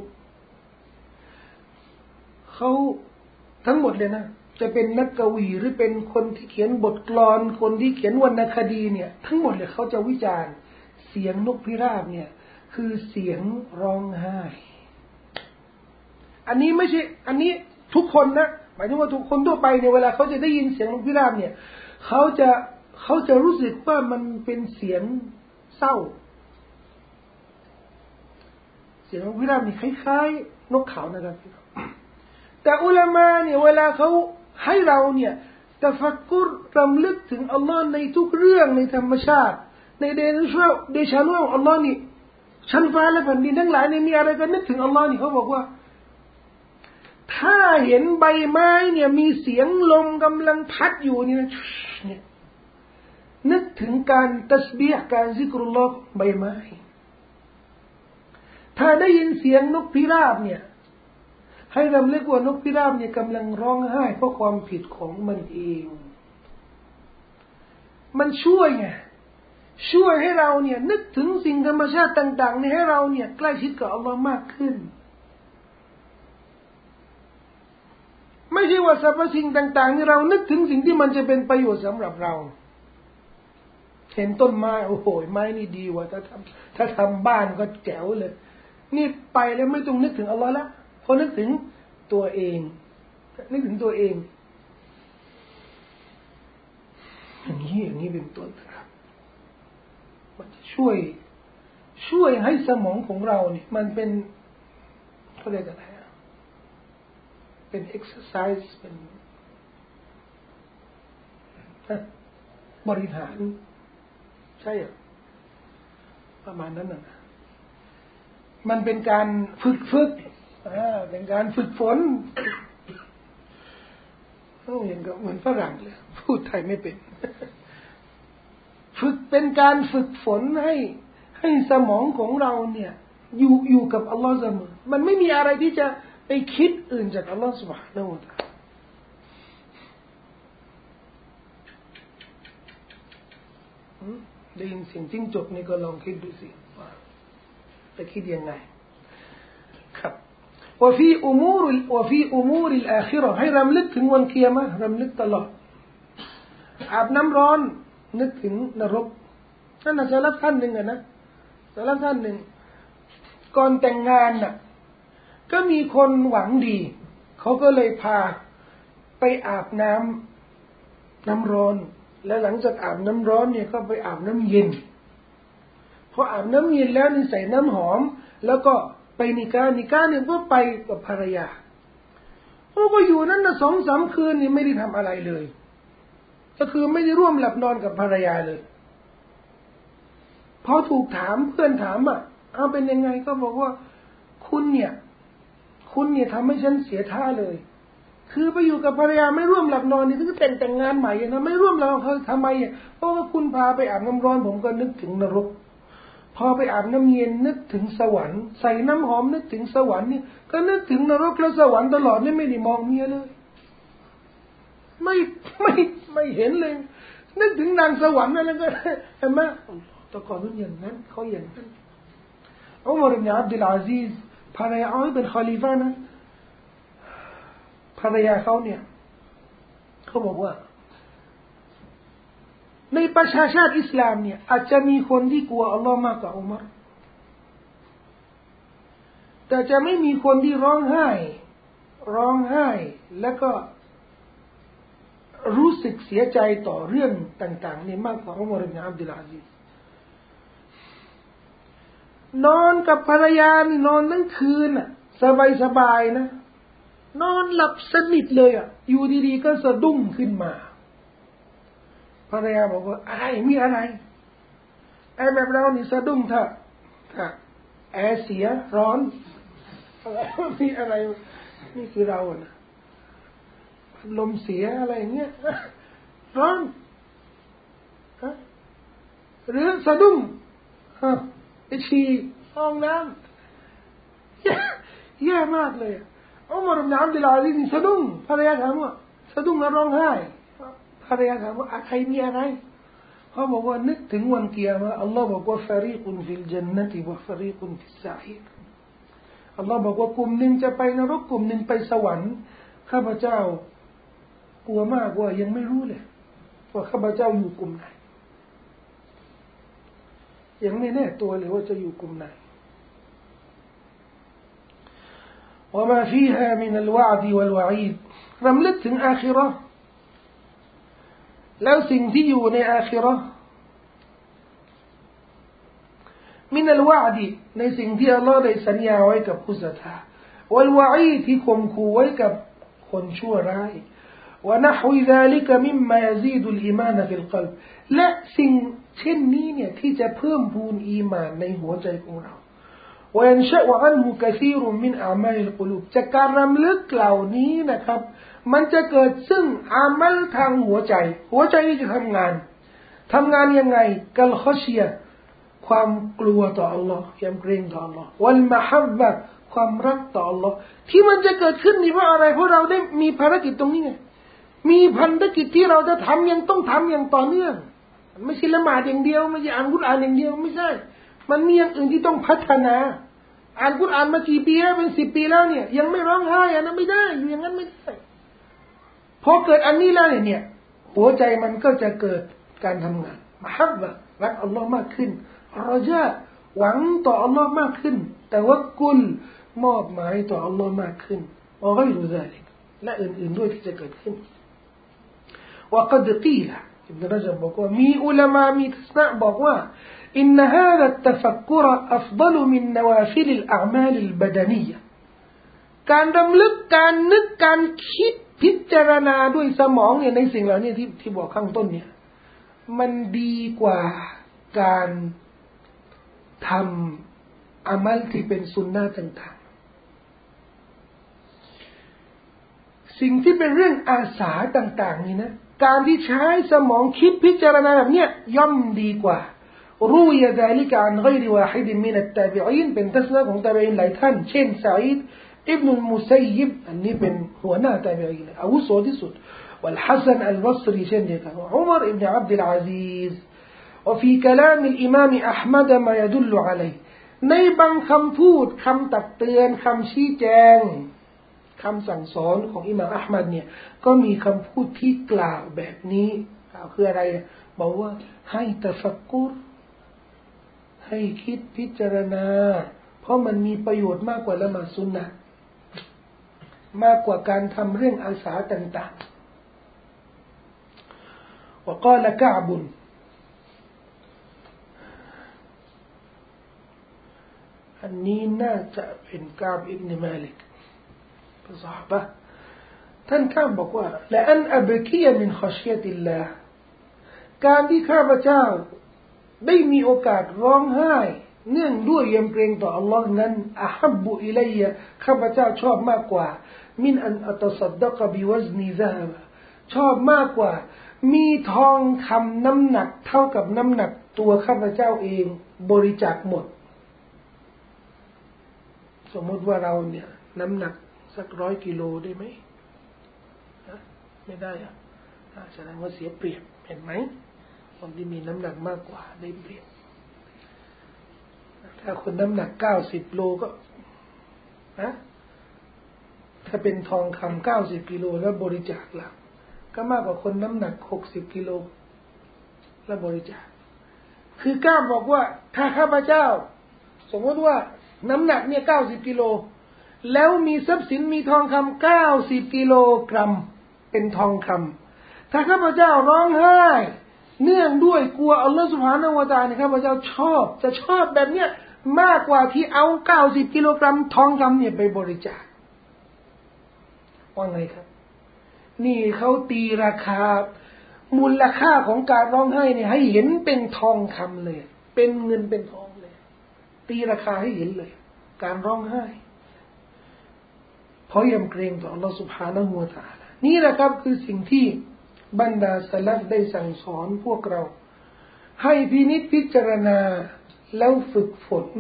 เขาทั้งหมดเลยนะจะเป็นนักกวีหรือเป็นคนที่เขียนบทกลอนคนที่เขียนวรรณคดีเนี่ยทั้งหมดเลยเขาจะวิจารณ์เสียงนกพิราบเนี่ยคือเสียงร้องไห้อันนี้ไม่ใช่อันนี้ทุกคนนะหมายถึงว่าทุกคนทั่วไปเนี่ยเวลาเขาจะได้ยินเสียงนกพิราบเนี่ยเขาจะเขาจะรู้สึกว่ามันเป็นเสียงเศร้าเสียงนกพิราบนี่คล้ายนกเขานะครับแต่อุลามะเนี่ยเวลาเขาให้เราเนี่ยตะฟักกุรรำลึกถึงอัลลอฮ์ในทุกเรื่องในธรรมชาติในเดชะเดชะว่าอัลลอฮ์นี่ชั้นฟ้าและแผ่นดินทั้งหลายเนี่ยมีอะไรกันนึกถึงอัลลอฮ์นี่เขาบอกว่าถ้าเห็นใบไม้เนี่ยมีเสียงลมกำลังพัดอยู่นี่นะเนี่ยนึกถึงการตัสบีฮ์การซิกรุลลอฮ์ใบไม้ถ้าได้ยินเสียงนกพิราบเนี่ยให้รำลึกว่านกพิราบเนี่ยกำลังร้องไห้เพราะความผิดของมันเองมันช่วยไงช่วยให้เราเนี่ยนึกถึงสิ่งธรรมชาติต่างๆนี่ให้เราเนี่ยใกล้ชิดกับอัลลอฮ์มากขึ้นไม่ใช่ว่าสรรพสิ่งต่างๆนี่เรานึกถึงสิ่งที่มันจะเป็นประโยชน์สำหรับเราเห็นต้นไม้โอ้โหไม้นี่ดีว่ะถ้าทำถ้าทำบ้านก็แจ๋วเลยนี่ไปแล้วไม่ต้องนึกถึงอัลลอฮ์ละพอนึกถึงตัวเองนึกถึงตัวเองอย่างนี้อย่างนี้เป็นต้นครับมันจะช่วยช่วยให้สมองของเราเนี่ยมันเป็นเขาเรียกอะไรเป็น exercise เป็นบริหารใช่ประมาณนั้นนะมันเป็นการฝึกฝึกอ่าเป็นการฝึกฝนโอ้เห็นก็เหมือนฝรั่งเลยพูดไทยไม่เป็นฝึกเป็นการฝึกฝนให้ให้สมองของเราเนี่ยอยู่อยู่กับอัลลอฮ์เสมอมันไม่มีอะไรที่จะไปคิดอื่นจากอัลลอฮ์ سبحانه และ تعالى ได้ยินเสียงจิ้งจกนี่ก็ลองคิดดูสิว่าจะคิดยังไงครับว่าฟีอุมูรว่าฟีอุมูริลอาคิเราะห์ให้รำลึกถึงวันกิยามะห์รำลึกตลอดอาบน้ำร้อนนึกถึงนรกนั่นน่ะสลับท่านหนึ่งอะนะสลับท่านหนึ่งก่อนแต่งงานน่ะก็มีคนหวังดีเขาก็เลยพาไปอาบน้ำน้ำร้อนและหลังจากอาบน้ำร้อนเนี่ยก็ไปอาบน้ำเย็นพออาบน้ำเย็นแล้วนี่ใส่น้ำหอมแล้วก็ไปนิกานิกาเนี่ยก็ไปกับภรรยาเขาก็อยู่นั้นนะสองสามคืนนี่ไม่ได้ทำอะไรเลยก็คือไม่ได้ร่วมหลับนอนกับภรรยาเลยพอถูกถามเพื่อนถามอ่ะเอาเป็นยังไงก็บอกว่าคุณเนี่ยคุณเนี่ยทำให้ฉันเสียท่าเลยคือไปอยู่กับภรรยาไม่ร่วมหลับนอนนี่คือแต่งแต่งงานใหม่นะไม่ร่วมหลับเขาทำไมอ่ะเพราะว่าคุณพาไปอาบน้ำร้อนผมก็นึกถึงนรกพอไปอาบน้ำเย็นนึกถึงสวรรค์ใส่น้ำหอมนึกถึงสวรรค์นี่ก็นึกถึงนรกและสวรรค์ตลอดนี่ไม่ได้มองเมียเลยไม่ไม่ไม่เห็นเลยนึกถึงนางสวรรค์นั่นแล้วก็เห็นไหมแต่ก่อนนั้นอย่างนั้นเขาอย่างนั้นอุมัรอิบนุอับดุลอาซีซภรรยาเขาเป็นคอลิฟะนะภรรยาเขาเนี่ยเขาบอกว่าในประชาชาติอิสลามเนี่ยอาจจะมีคนที่กลัวอัลลอฮ์มากกว่าอุมัรแต่จะไม่มีคนที่ร้องไห้ร้องไห้แล้วก็รู้สึกเสียใจต่อเรื่องต่างๆนี่มากกว่าอุมัรอิบนุอับดุลอาซีซนอนกับภรรยานี่นอนทั้งคืนอ่ะสบายๆนะนอนหลับสนิทเลยอ่ะอยู่ดีๆก็สะดุ้งขึ้นมาภรรยาบอกว่าอะไรมีอะไรไอ้แบบเรานี่สะดุ้งถ้าถ้าแอร์เสียร้อนอะไรมีอะไรนี่คือเราอ่ะนะลมเสียอะไรเงี้ยร้อนหรือสะดุ้งไปฉี่ห้องน้ำแย่มากเลยอุมัรอิบนุอับดุลอาซีซสะดุ้งภรรยาถามว่าสะดุ้งแล้วร้องไห้ภรรยาถามว่าใครมีอะไรเขาบอกว่านึกถึงวันกิยามะห์อัลลอฮ์บอกว่าฟารีกุนฟิลญันนะติวะฟารีกุนฟิสซะอีรอัลลอฮ์บอกว่ากลุ่มหนึ่งจะไปนรกกลุ่มหนึ่งไปสวรรค์ข้าพเจ้ากลัวมากว่ายังไม่รู้เลยว่าข้าพเจ้าอยู่กลุ่มไหนยังไม่แน่ตัวเลยว่าจะอยู่กลุ่มไหนوما فيها من الوعد والوعيد รำลึกถึงอาคิเราะห์แล้วสิ่งที่อยู่ในอาคิเราะห์มินัลวะอ์ดในสิ่งที่อัลลอฮ์ได้สัญญาไว้กับผู้ศรัทธาวัลวะอีดที่ข่มขู่ไว้กับคนชั่วร้ายวะนะฮวิซาลิกมิมมายัซีดุลอีมานฟิลกัลบและสิ่งเช่นนี้เนี่ยที่จะเพิ่มพูนอีมานในหัวใจของเราوينشأ عنه كثير من أعمال القلوب จากการรำลึกเหล่านี้นะครับมันจะเกิดซึ่งอามัลทางหัวใจหัวใจนี่จะทำงานทำงานยังไงกัลคอชียะความกลัวต่อ Allah ยำเกรงต่อ Allah วัลมะฮับบะความรักต่อ Allah ที่มันจะเกิดขึ้นนี่เพราะอะไรเพราะเราได้มีภารกิจตรงนี้ไงมีพันธกิจที่เราจะทำยังต้องทำอย่างต่อเนื่องไม่ใช่ละหมาดอย่างเดียวไม่ใช่อ่านกุรอานอย่างเดียวไม่ใช่มันมีอย่างอื่นที่ต้องพัฒนาอ่านกุรอานมากี่ปีแล้วเป็นสิบปีแล้วเนี่ยยังไม่ร้องไห้อ่ะนะไม่ได้อยู่อย่างนั้นไม่ได้พอเกิดอันนี้แล้วเนี่ยหัวใจมันก็จะเกิดการทำงานมะฮับบะรักอัลลอฮ์มากขึ้นรอญาหวังต่ออัลลอฮ์มากขึ้นแต่วักกุลมอบหมายต่ออัลลอฮ์มากขึ้นวะฆอยรุซาลิกและอื่นๆด้วยที่จะเกิดขึ้นวะกัดกีละอิบนุรจบบอกว่ามีอุลามะมีทัศนะบอกว่าإن هذا التفكر أفضل من نوافل الأعمال البدنية การรำลึกการนึกการคิดพิจารณาด้วยสมองเนี่ยในสิ่งเหล่านี้ที่ที่บอกข้างต้นเนี่ยมันดีกว่าการทำอามัลที่เป็นสุนนะต่างๆสิ่งที่เป็นเรื่องอาสาต่างๆนี่นะการที่ใช้สมองคิดพิจารณาแบบเนี้ยย่อมดีกว่าروي ذلك عن غير واحد من التابعين เป็นทัศนะของตาบีอีนหลายท่านเช่นซะอีดอิบนุลมุซัยยิบอันนี้เป็นหัวหน้าตาบีอีนอาวุโสที่สุดوالحسن البصري เช่นเดียวกันعمر بن عبد العزيز وفي كلام الإمام أحمد ما يدل عليه ในบางคำพูดคำตักเตือนคำชี้แจงคำสั่งสอนของอิหม่ามอะห์มัดเนี่ยก็มีคำพูดที่กล่าวแบบนี้คืออะไรบอกว่าให้ตะฟักกุรให้คิดพิจารณาเพราะมันมีประโยชน์มากกว่าละหมาดซุนนะห์มากกว่าการทำเรื่องอาสาต่างๆ وقال كعب อันนี้น่าจะเป็นกาบอิบนุมาลิกเป็นซอฮาบะห์ท่านกาบบอกว่าละอันอับกียมินขัชยะติลลาห์การที่ข้าพเจ้าได้มีโอกาสร้องไห้เนื่องด้วยยำเกรงต่ออัลลอฮ์นั้นอะฮับบุอิลัยข้าพเจ้าชอบมากกว่ามินอันอัตซัดดะกะบิวัซนีซะฮะบะชอบมากกว่ามีทองคำน้ำหนักเท่ากับน้ำหนักตัวข้าพเจ้าเองบริจาคหมดสมมติว่าเราเนี่ยน้ำหนักสักร้อยกิโลได้ไหมไม่ได้อะแสดงว่าเสียเปรียบเห็นไหมคนที่มีน้ำหนักมากกว่าได้เปรียบถ้าคนน้ำหนักเก้าสิบโลก็นะถ้าเป็นทองคำเก้าสิบกิโลแล้วบริจาคละก็มากกว่าคนน้ำหนักหกสิบกิโลแล้วบริจาคคือกล้าบอกว่าถ้าข้าพเจ้าสมมติว่าน้ำหนักเนี่ยเก้าสิบกิโลแล้วมีทรัพย์สินมีทองคำเก้าสิบกิโลกรัมเป็นทองคำถ้าข้าพเจ้าร้องไห้เนื่องด้วยกลัวอัลลอฮฺซุบฮานะฮูวะตะอาลาข้าพเจ้าชอบจะชอบแบบเนี้ยมากกว่าที่เอาเก้าสิบกิโลกรัมทองคำเนี่ยไปบริจาคว่าไงครับนี่เขาตีราคามูลค่าของการร้องไห้เนี่ยให้เห็นเป็นทองคำเลยเป็นเงินเป็นทองเลยตีราคาให้เห็นเลยการร้องไห้เพราะยำเกรงต่ออัลลอฮฺซุบฮานะฮูวะตะอาลานี่แหละครับคือสิ่งที่บรรดาสลัฟได้สั่งสอนพวกเราให้พินิจพิจารณาแล้วฝึกฝน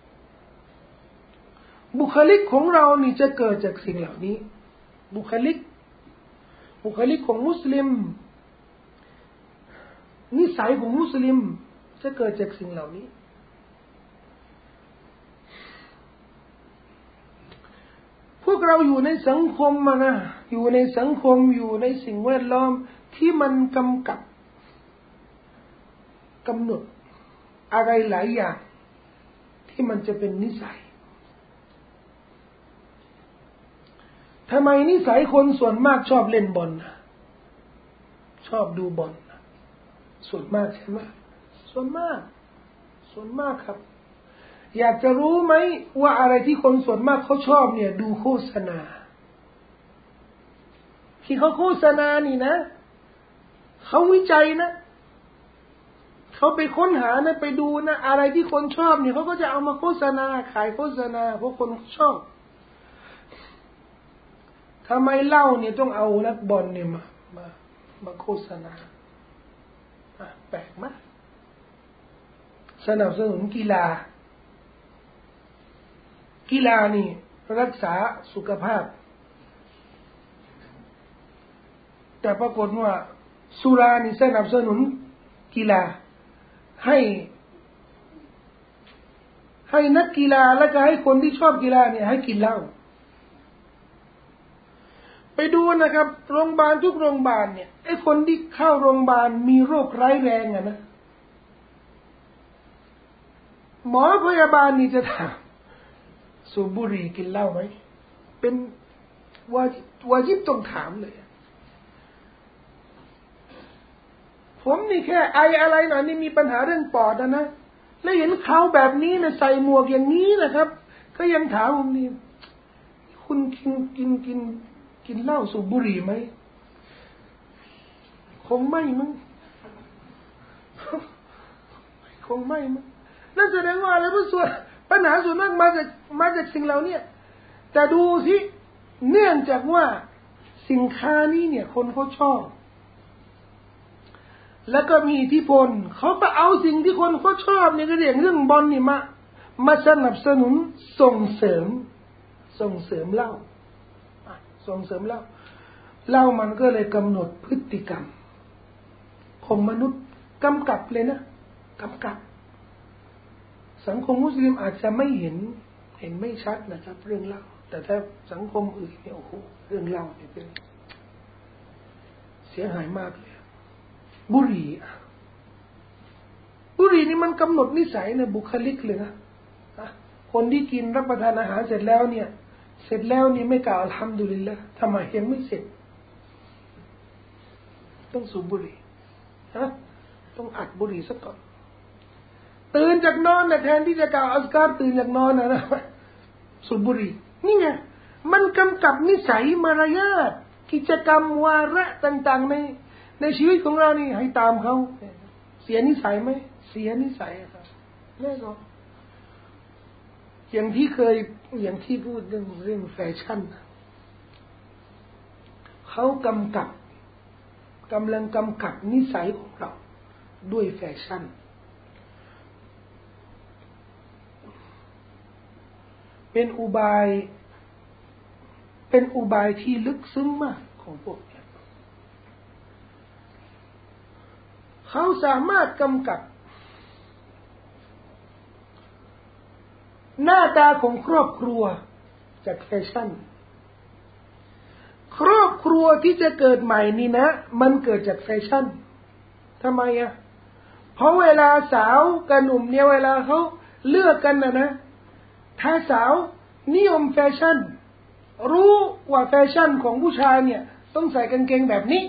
บุคลิกของเรานี่จะเกิดจากสิ่งเหล่านี้บุคลิกบุคลิกของมุสลิมนิสัยของมุสลิมจะเกิดจากสิ่งเหล่านี้พวกเราอยู่ในสังคมมานะอยู่ในสังคมอยู่ในสิ่งแวดล้อมที่มันกำกับกำหนดอะไรหลายอย่างที่มันจะเป็นนิสัยทำไมนิสัยคนส่วนมากชอบเล่นบอลชอบดูบอลส่วนมากใช่ไหมส่วนมากส่วนมากครับอยากจะรู้ไหมว่าอะไรที่คนส่วนมากเขาชอบเนี่ยดูโฆษณาที่เขาโฆษณานี่นะเขาวิจัยนะเขาไปค้นหานะไปดูนะอะไรที่คนชอบเนี่ยเขาก็จะเอามาโฆษณาขายโฆษณาเพราะคนชอบทำไมเล่าเนี่ยต้องเอานักบอลเนี่ยมามามาโฆษณาแปลกมากสนับสนุนกีฬากีฬานี่รักษาสุขภาพแต่ปรากฏว่าสุรานี่สนับสนุนกีฬาให้ให้นักกีฬาและก็ให้คนที่ชอบกีฬาเนี่ยให้กินเหล้าไปดูนะครับโรงพยาบาลทุกโรงพยาบาลเนี่ยไอ้คนที่เข้าโรงพยาบาลมีโรคร้ายแรงอะนะหมอพยาบาลนี่จะถามสูบบุหรี่กินเหล้าไหมเป็นวาจิบวาจิบต้องถามเลยผมนี่แค่ไออะไรหน่อยนี่มีปัญหาเรื่องปอดนะนะแล้วเห็นเขาแบบนี้นะใส่หมวกอย่างนี้นะครับก็ยังถามผมนี่คุณกินกินกินกินเหล้าสูบบุหรี่ไหมคงไม่มั้งคงไม่มั้งนั่นแสดงว่าอะไรเพราะส่วนปัญหาส่วนมากมาจากมาจากสิ่งเหล่านี้แต่ดูสิเนื่องจากว่าสินค้านี้เนี่ยคนเขาชอบแล้วก็มีอิทธิพลเขาก็เอาสิ่งที่คนเขาชอบเนี่ยก็เรื่องเรื่องบอลนี่มามาสนับสนุนส่งเสริมส่งเสริมเหล้าส่งเสริมเหล้าเหล้ามันก็เลยกำหนดพฤติกรรมของมนุษย์กำกับเลยนะกำกับสังคมมุสลิมอาจจะไม่เห็นเห็นไม่ชัดนะครับเรื่องเหล้าแต่ถ้าสังคมอื่นเนี่ยโอ้โหเรื่องเหล้าเนี่ยเป็นเสียหายมากเลยบุหรี่บุหรี่นี่มันกำหนดนิสัยในบุคลิกเลยนะคนที่กินรับประทานอาหารเสร็จแล้วเนี่ยเสร็จแล้วนี่ไม่กล่าวอัลฮัมดุลิลละห์ทำไมยังไม่เสร็จต้องสูบบุหรี่ฮะต้องอัดบุหรี่ซะก่อนตื่นจากนอนนะแทนที่จะกล่าวอัสการตื่นจากนอนนะนะสูบบุหรี่นี่ไงมันกำกับนิสัยมารยาทกิจกรรมวาระต่างๆในในชีวิตของเรานี่ให้ตามเขาเสียนิสัยไหมเสียนิสัยครับแน่นอนอย่างที่เคยอย่างที่พูดเรื่องเรื่องแฟชั่นเขากำกับกำลังกำกับนิสัยของเราด้วยแฟชั่นเป็นอุบายเป็นอุบายที่ลึกซึ้งมากของพวกนี้เขาสามารถกำกับหน้าตาของครอบครัวจากแฟชั่นครอบครัวที่จะเกิดใหม่นี่นะมันเกิดจากแฟชั่นทำไมอ่ะเพราะเวลาสาวกับหนุ่มเนี่ยเวลาเขาเลือกกันนะนะถ้าสาวนิยมแฟชั่นรู้ว่าแฟชั่นของผู้ชายเนี่ยต้องใส่กางเกงแบบนี้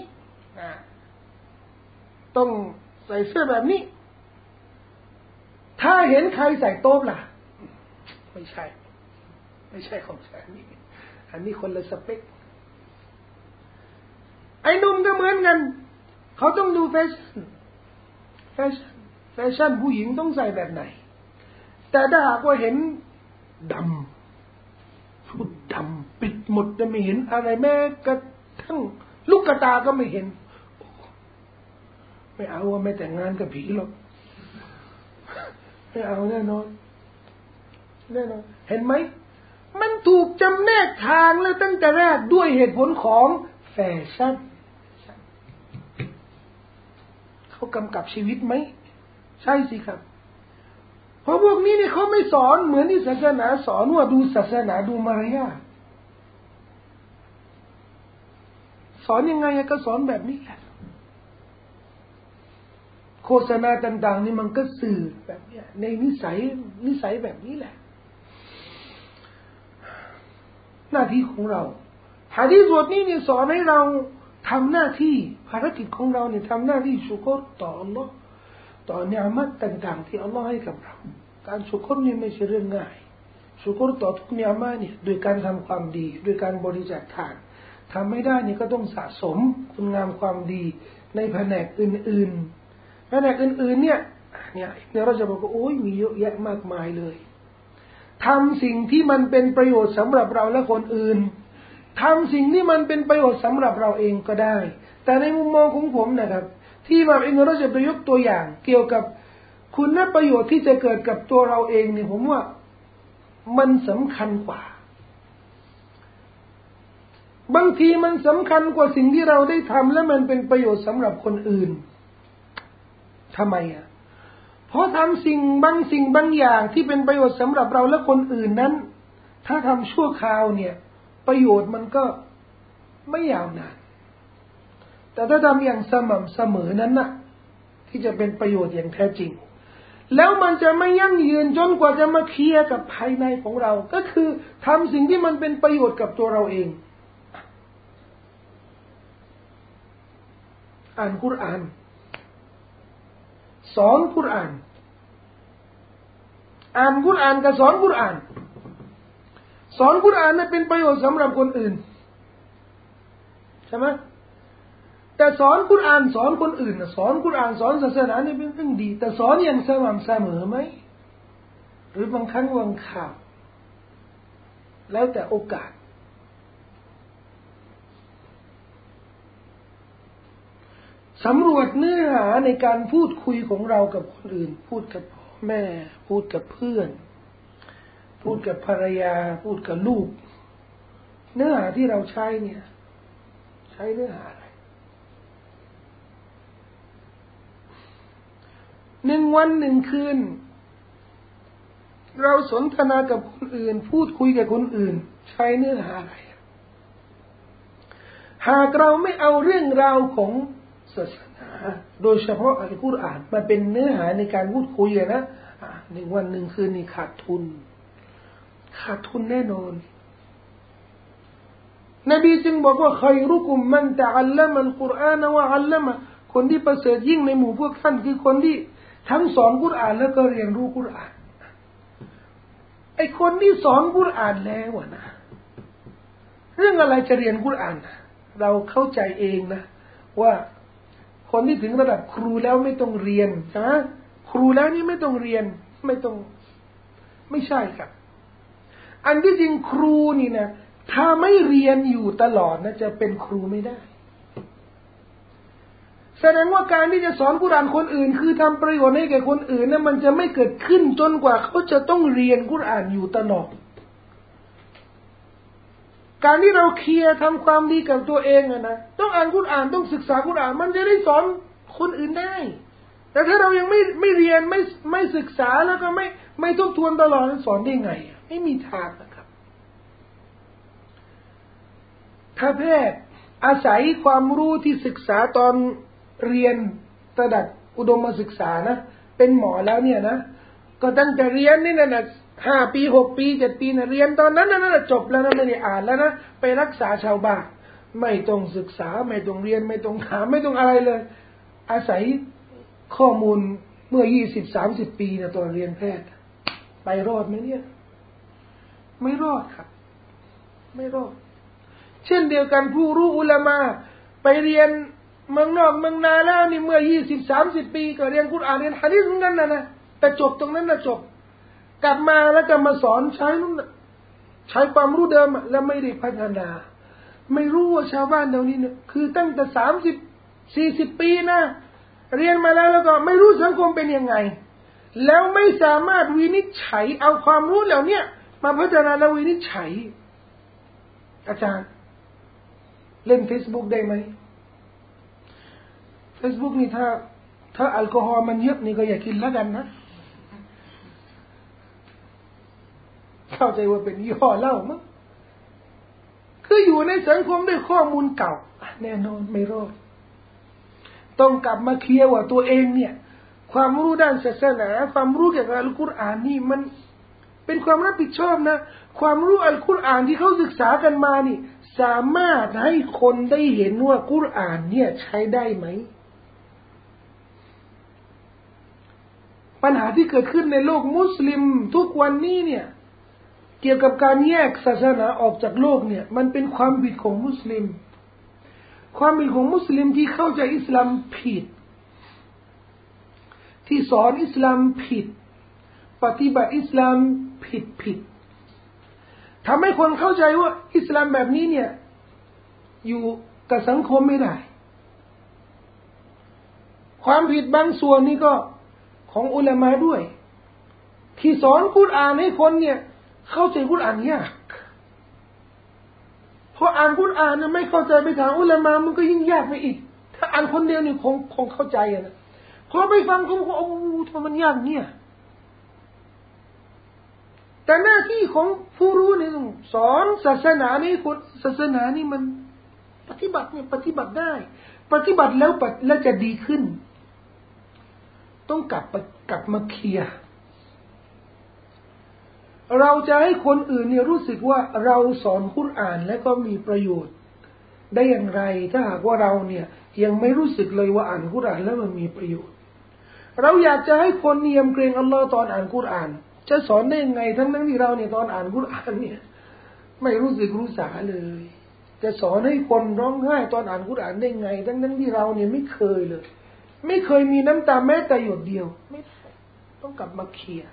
ต้องใส่เสื้อแบบนี้ถ้าเห็นใครใส่โต๊ะล่ะไม่ใช่ไม่ใช่ของฉันนี่อันนี้คนละสเปคไอ้หนุ่มก็เหมือนกันเขาต้องดูแฟชั่นแฟชั่นแฟชั่นผู้หญิงต้องใส่แบบไหนแต่ถ้าหากว่าเห็นดำชุดดำปิดหมดจะไม่เห็นอะไรแม้กระทั่งลูกกระตาก็ไม่เห็นไม่เอาว่าไม่แต่งงานกับผีหรอกไม่เอาแน่นอนแน่นอนเห็นไหมมันถูกจำแนกทางแล้วตั้งแต่แรกด้วยเหตุผลของแฟชั่นเขากำกับชีวิตไหมใช่สิครับเพราะพวกนี้เนี่ยเขาไม่สอนเหมือนที่ศาสนาสอนว่าดูศาสนาดูมารยาทสอนยังไงก็สอนแบบนี้แหละโฆษณาต่างๆนี่มันก็สื่อแบบนี้ในนิสัยนิสัยแบบนี้แหละหน้าที่ของเราหะดีษบทนี้เนี่ยสอนให้เราทำหน้าที่ภารกิจของเราเนี่ยทำหน้าที่ชุกรต่ออัลลอฮ์ต่อเนือมัตต่างๆที่อัลลอฮ์ให้กับเราการชุกรนี่ไม่ใช่เรื่องง่ายชุกรต่อทุกเนียมาเนี่ยโดยการทำความดีโดยการบริจาคทานทำไม่ได้นี่ก็ต้องสะสมคุณงามความดีในแผนกอื่นๆแผนกอื่นๆเนี่ยเนี่ยเนี่ยเราจะบอกว่าโอ้ยมีเยอะแยะมากมายเลยทำสิ่งที่มันเป็นประโยชน์สำหรับเราและคนอื่นทำสิ่งที่มันเป็นประโยชน์สำหรับเราเองก็ได้แต่ในมุมมองของผมนะครับที่มาอิบนุรอญะบยกตัวอย่างเกี่ยวกับคุณประโยชน์ที่จะเกิดกับตัวเราเองเนี่ยผมว่ามันสำคัญกว่าบางทีมันสำคัญกว่าสิ่งที่เราได้ทำและมันเป็นประโยชน์สำหรับคนอื่นทำไมอ่ะเพราะทำสิ่งบางสิ่งบางอย่างที่เป็นประโยชน์สำหรับเราและคนอื่นนั้นถ้าทำชั่วคราวเนี่ยประโยชน์มันก็ไม่ยาวนานแต่ถ้าทำอย่างสม่ำเสมอนั้นน่ะที่จะเป็นประโยชน์อย่างแท้จริงแล้วมันจะไม่ยั่งยืนจนกว่าจะมาเคลียร์กับภายในของเราก็คือทำสิ่งที่มันเป็นประโยชน์กับตัวเราเองอ่านกุรอานสอนกุรอานอ่านกุรอานกับสอนกุรอานสอนกุรอานนั้นเป็นประโยชน์สำหรับคนอื่นใช่ไหมแต่สอนกุรอานสอนคนอื่นสอนกุรอานสอนศาสนานี่เป็นเรื่องดีแต่สอนอย่างสม่ำเสมอไหมหรือบางครั้งบางคราวแล้วแต่โอกาสสำรวจเนื้อหาในการพูดคุยของเรากับคนอื่นพูดกับพ่อแม่พูดกับเพื่อนพูดกับภรรยาพูดกับลูกเนื้อหาที่เราใช้เนี่ยใช้เนื้อหาอะไรหนึ่งวันหนึ่งคืนเราสนทนากับคนอื่นพูดคุยกับคนอื่นใช้เนื้อหาอะไรหากเราไม่เอาเรื่องราวของศาสนาโดยเฉพาะอัลกุรอานมาเป็นเนื้อหาในการพูดคุยนะหนึ่งวันหนึ่งคืนนี่ขาดทุนขาดทุนแน่นอนนบีจึงบอกว่าใครรุกุมมันตะอัลลัมอัลกุรอานวะอัลลัมคนที่ประเสริฐยิ่งในหมู่พวกท่านคือคนที่ทั้งสอนกุรอานแล้วก็เรียนรู้กุรอานไอคนที่สอนกุรอานแล้วนะเรื่องอะไรจะเรียนกุรอานเราเข้าใจเองนะว่าคนที่ถึงระดับครูแล้วไม่ต้องเรียนใช่ไหมครูแล้วนี่ไม่ต้องเรียนไม่ต้องไม่ใช่ครับอันที่จริงครูนี่นะถ้าไม่เรียนอยู่ตลอดนะจะเป็นครูไม่ได้แสดงว่าการที่จะสอนกุรอานคนอื่นคือทำประโยชน์ให้แก่คนอื่นนะมันจะไม่เกิดขึ้นจนกว่าเขาจะต้องเรียนกุรอานอยู่ตลอดการที่เราเคลียร์ทำความดีกับตัวเองอะนะต้องอ่านกุรอานต้องศึกษากุรอานมันจะได้สอนคนอื่นได้แต่ถ้าเรายังไม่ไม่เรียนไม่ไม่ศึกษาแล้วก็ไม่ไม่ทบทวนตลอดสอนได้ไงไม่มีทางนะครับถ้าแพทย์อาศัยความรู้ที่ศึกษาตอนเรียนระดับอุดมศึกษานะเป็นหมอแล้วเนี่ยนะก็ตั้งแต่เรียนนี่นะห้าปีหกปีเจ็ดปีนะเรียนตอนนั้นนะจบแล้วนะไม่ได้อ่านแล้วนะไปรักษาชาวบ้านไม่ต้องศึกษาไม่ต้องเรียนไม่ต้องถามไม่ต้องอะไรเลยอาศัยข้อมูลเมื่อยี่สิบสามสิบปีนะตอนเรียนแพทย์ไปรอดไหมเนี่ยไม่รอดครับไม่รอดเช่นเดียวกันผู้รู้อุลามะไปเรียนเมืองนอกเมืองนาแล้วนี่เมื่อยี่สิบสามสิบปีก็เรียนกุรอานเรียนหะดีษนั่นนะนะแต่จบตรงนั้นนะจบกลับมาแล้วก็มาสอนใช้นู่นใช้ความรู้เดิมแล้วไม่ได้พัฒนาไม่รู้ว่าชาวบ้านเดี๋ยวนี้เนี่ยคือตั้งแต่สามสิบสี่สิบปีนะเรียนมาแล้วแล้วก็ไม่รู้สังคมเป็นยังไงแล้วไม่สามารถวินิจฉัยเอาความรู้เหล่านี้มาพัฒนาแล้ววินิจฉัยอาจารย์เล่น Facebook ได้ไหม Facebook นี่ถ้าถ้าแอลกอฮอล์มันเยอะนี่ก็อย่ากินแล้วกันนะเข้าใจว่าเป็นยี่ห้อเหล้ามั้งคืออยู่ในสังคมด้วยข้อมูลเก่าแน่นอนไม่รอดต้องกลับมาเคลียร์ว่าตัวเองเนี่ยความรู้ด้านศาสนาความรู้เกี่ยวกับอัลกุรอานนี่มันเป็นความรับผิดชอบนะความรู้อัลกุรอานที่เขาศึกษากันมานี่สามารถให้คนได้เห็นว่ากุรอานเนี่ยใช้ได้ไหมปัญหาที่เกิดขึ้นในโลกมุสลิมทุกวันนี้เนี่ยเกี่ยวกับการแยกศาสนาออกจากโลกเนี่ยมันเป็นความผิดของมุสลิมความผิดของมุสลิมที่เข้าใจอิสลามผิดที่สอนอิสลามผิดปฏิบัติอิสลามผิดผิดทำให้คนเข้าใจว่าอิสลามแบบนี้เนี่ยอยู่กับสังคมไม่ได้ความผิดบางส่วนนี่ก็ของอุลามะด้วยที่สอนกุรอานให้คนเนี่ยเข้าใจกุรอานยากพออ่านกุรอานเนี่ยไม่เข้าใจไปถามอุลามะมันก็ยิ่งยากไปอีกถ้าอ่านคนเดียวนี่คงคงเข้าใจอะนะพอไปฟังเขาบอกโอ้ทำไมมันยากเนี่ยแต่หน้าที่ของผู้รู้เนี่ยสอนศาสนานี่คนศาสนานี่มันปฏิบัติเนี่ยปฏิบัติได้ปฏิบัติแล้วแล้วจะดีขึ้นต้องกลับกลับมาเคลียร์เราจะให้คนอื่นเนี่ยรู้สึกว่าเราสอนกุรอานและก็มีประโยชน์ได้อย่างไรถ้าหากว่าเราเนี่ยยังไม่รู้สึกเลยว่าอ่านกุรอานแล้วมันมีประโยชน์เราอยากจะให้คนเนียมเกรงอัลลอฮ์ตอนอ่านกุรอานจะสอนได้ยังไงทั้งนั้นที่เราเนี่ยตอนอ่านกุรอานเนี่ยไม่รู้สึกรู้สาเลยจะสอนให้คนร้องไห้ตอนอ่านกุรอานได้ไงทั้งนั้นที่เราเนี่ยไม่เคยเลยไม่เคยมีน้ำตาแม้แต่หยดเดียวไม่ได้ต้องกลับมาเคลียร์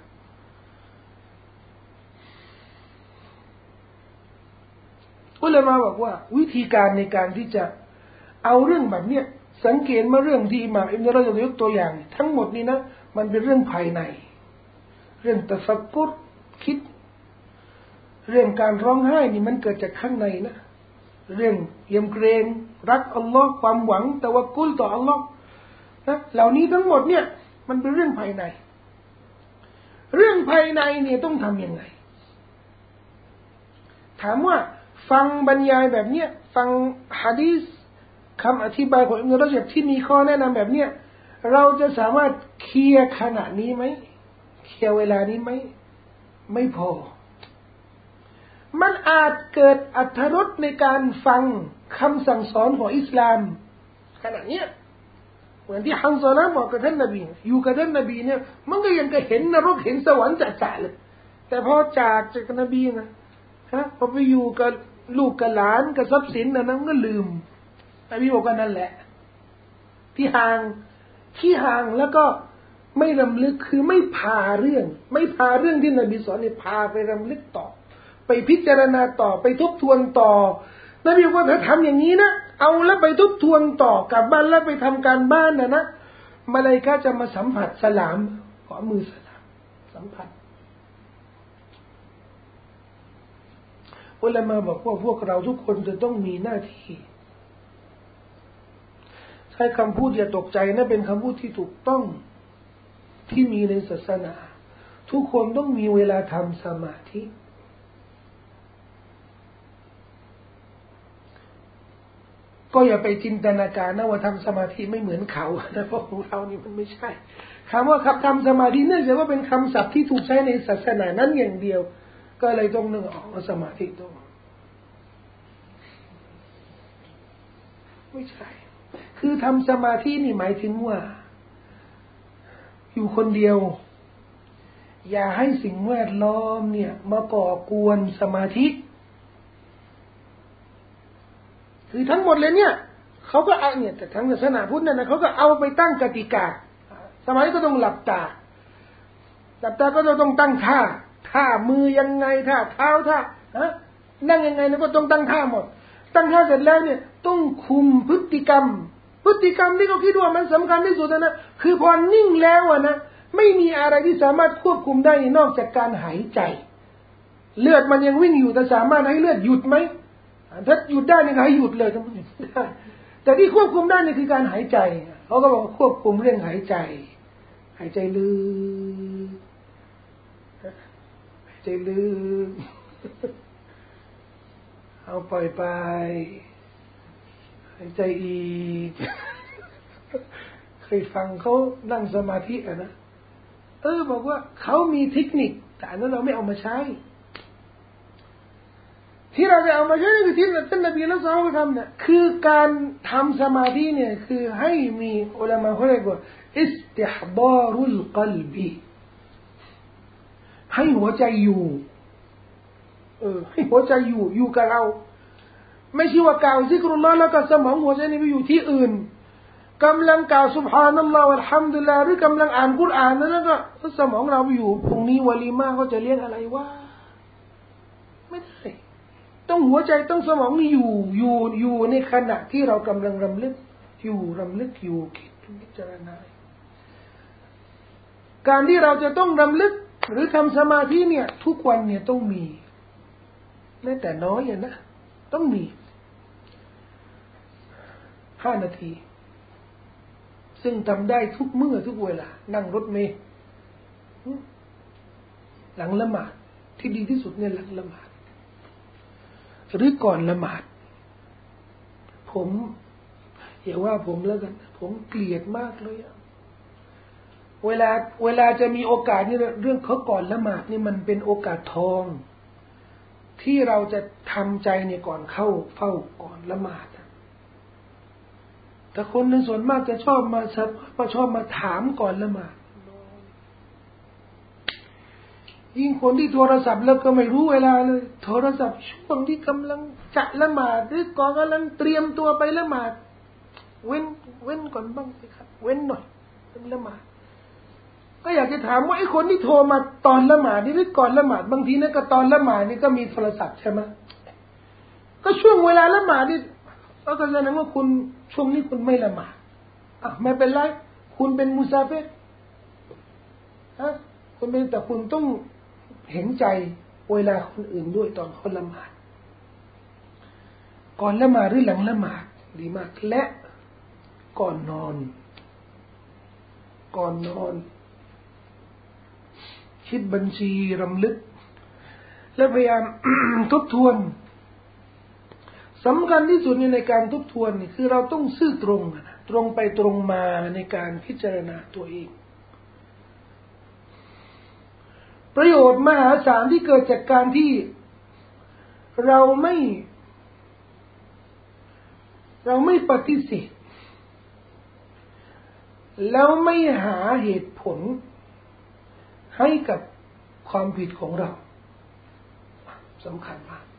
อุลามะบอกว่าวิธีการในการที่จะเอาเรื่องแบบเนี้ยสังเกตมาเรื่องที่อิหม่ามอิบนุเราะญ์ยกตัวอย่างทั้งหมดนี้นะมันเป็นเรื่องภายในเรื่องตะฟักกุรคิดเรื่องการร้องไห้นี่มันเกิดจากข้างในนะเรื่องยำเกรงรักอัลลอฮ์ความหวังตะวักกุลต่ออัลลอฮ์นะเหล่านี้ทั้งหมดเนี่ยมันเป็นเรื่องภายในเรื่องภายในเนี่ยต้องทำยังไงถามว่าฟังบรรยายแบบเนี้ยฟังหะดีษคำอธิบายของอิบนุเราะญ์ที่มีข้อแนะนำแบบเนี้ยเราจะสามารถเคลียร์ขณะนี้ไหมเคลียร์เวลานี้ไหมไม่พอมันอาจเกิดอรรถรสในการฟังคำสั่งสอนของอิสลามขณะเนี้ยเหมือนที่ฮันซอละห์บอกกับท่านนบีอยู่กับท่านนบีเนี่ยมันก็ยังก็เห็นนรกเห็นสวรรค์จ่าๆเลยแต่พอจากจากนบีนะฮะพอไปอยู่กับลูกกับหลานกับทรัพย์สินนะนั้นก็ลืมนบีบอกว่านั่นแหละที่ห่างที่ห่างแล้วก็ไม่รำลึกคือไม่พาเรื่องไม่พาเรื่องที่นบีสอนเนี่ยพาไปรำลึกต่อไปพิจารณาต่อไปทบทวนต่อนบีบอกว่าถ้าทำอย่างนี้นะเอาแล้วไปทบทวนต่อกลับบ้านแล้วไปทำการบ้านนะนะมาลาอิกะฮ์จะมาสัมผัสสลามขอมือสลามสัมผัสอุลามะบอกว่าพวกเราทุกคนจะต้องมีหน้าที่ใช้คำพูดอย่าตกใจนะเป็นคำพูดที่ถูกต้องที่มีในศาสนาทุกคนต้องมีเวลาทำสมาธิก็อย่าไปจินตนาการนะว่าทำสมาธิไม่เหมือนเขานะเพราะของเรานี่มันไม่ใช่คำว่าทำสมาธิเนื่องจากว่าเป็นคำศัพท์ที่ถูกใช้ในศาสนานั้นอย่างเดียวก็เลยต้องนึกออกว่าสมาธิต้องไม่ใช่คือทำสมาธินี่หมายถึงว่าอยู่คนเดียวอย่าให้สิ่งแวดล้อมเนี่ยมาก่อกวนสมาธิคือทั้งหมดเลยเนี่ยเขาก็เอาเนี่ยแต่ทางศาสนาพุทธเนี่ยนะเขาก็เอาไปตั้งกติกาสมัยก็ต้องหลับตาหลับตาก็ต้องตั้งท่าท่ามือยังไงท่าเท้าท่าฮะนั่งยังไงนะก็ต้องตั้งท่าหมดตั้งท่าเสร็จแล้วเนี่ยต้องคุมพฤติกรรมพฤติกรรมที่เขาคิดว่ามันสำคัญที่สุดนะคือพอนิ่งแล้วอะนะไม่มีอะไรที่สามารถควบคุมได้นอกจากการหายใจเลือดมันยังวิ่งอยู่แต่สามารถให้เลือดหยุดไหมถ้าหยุดได้นี่ให้หยุดเลยทั้งหมดได้แต่ที่ควบคุมได้นี่คือการหายใจเขาก็บอกว่าควบคุมเรื่องหายใจหายใจลึกหายใจลึกเอาปล่อยไปหายใจอีกเคยฟังเขานั่งสมาธิอ่ะนะเออบอกว่าเขามีเทคนิคแต่อันนั้นเราไม่เอามาใช้ที่เราจะเอามาใช้ในที่ท่านนบีและซอฮาบะห์ทำเนี่ยคือการทำสมาธิเนี่ยคือให้มีอุลามะเขาเรียกว่าอิสติฮฎารุลกัลบีให้หัวใจอยู่เออให้หัวใจอยู่อยู่กับเราไม่ใช่ว่ากล่าวซิกรุลลอฮ์แล้วก็สมองหัวใจนี่ไปอยู่ที่อื่นกำลังกล่าวซุบฮานัลลอฮ์อัลฮัมดุลิลลาห์หรือกำลังอ่านกุรอานแล้วก็สมองเราไปอยู่พรุ่งนี้วะลีมาเขาจะเลี้ยงอะไรวะไม่ได้ต้องหัวใจต้องสมองนี่อยู่อยู่อยู่ในขณะที่เรากำลังรำลึกอยู่รำลึกอยู่คิดพิจารณาการที่เราจะต้องรำลึกหรือทำสมาธิเนี่ยทุกวันเนี่ยต้องมีแม้แต่น้อยอ่ะนะต้องมีห้านาทีซึ่งทำได้ทุกเมื่อทุกเวลานั่งรถเมล์หลังละหมาดที่ดีที่สุดเนี่ยหลังละหมาดหรือก่อนละหมาดผมอย่าว่าผมแล้วกันผมเกลียดมากเลยอะเวลาเวลาจะมีโอกาสนี่เรื่องเขาก่อนละหมาดนี่มันเป็นโอกาสทองที่เราจะทำใจเนี่ยก่อนเข้าเฝ้าก่อนละหมาดแต่คนในส่วนมากจะชอบมามาชอบมาถามก่อนละหมาดยิ่งคนที่โทรศัพท์แล้วก็ไม่รู้เวลาเลยโทรศัพท์ช่วงที่กำลังจะละหมาดหรือก่อนกำลังเตรียมตัวไปละหมาดเว้นเว้นก่อนบ้างสิครับเว้นหน่อยเป็นละหมาดก็อยากจะถามว่าไอ้คนที่โทรมาตอนละหมาดนี่หรือก่อนละหมาดบางทีนะก็ตอนละหมาดนี่ก็มีโทรศัพท์ใช่ไหมก็ช่วงเวลาละหมาดนี่ก็แสดงว่าคุณช่วงนี้คุณไม่ละหมาดอ่ะไม่เป็นไรคุณเป็นมุซาเฟรฮะคุณเป็นแต่คุณต้องเห็นใจเวลาคนอื่นด้วยตอนเขาละหมาดก่อนละหมาดหรือหลังละหมาดดีมากและก่อนนอนก่อนนอนคิดบัญชีรำลึกและพยายาม ทบทวนสำคัญที่สุดในการทบทวนนี่คือเราต้องซื่อตรงนะตรงไปตรงมาในการพิจารณาตัวเองประโยชน์มหาศาลที่เกิดจากการที่เราไม่เราไม่ปฏิเสธแล้วไม่หาเหตุผลให้กับความผิดของเราสำคัญมาก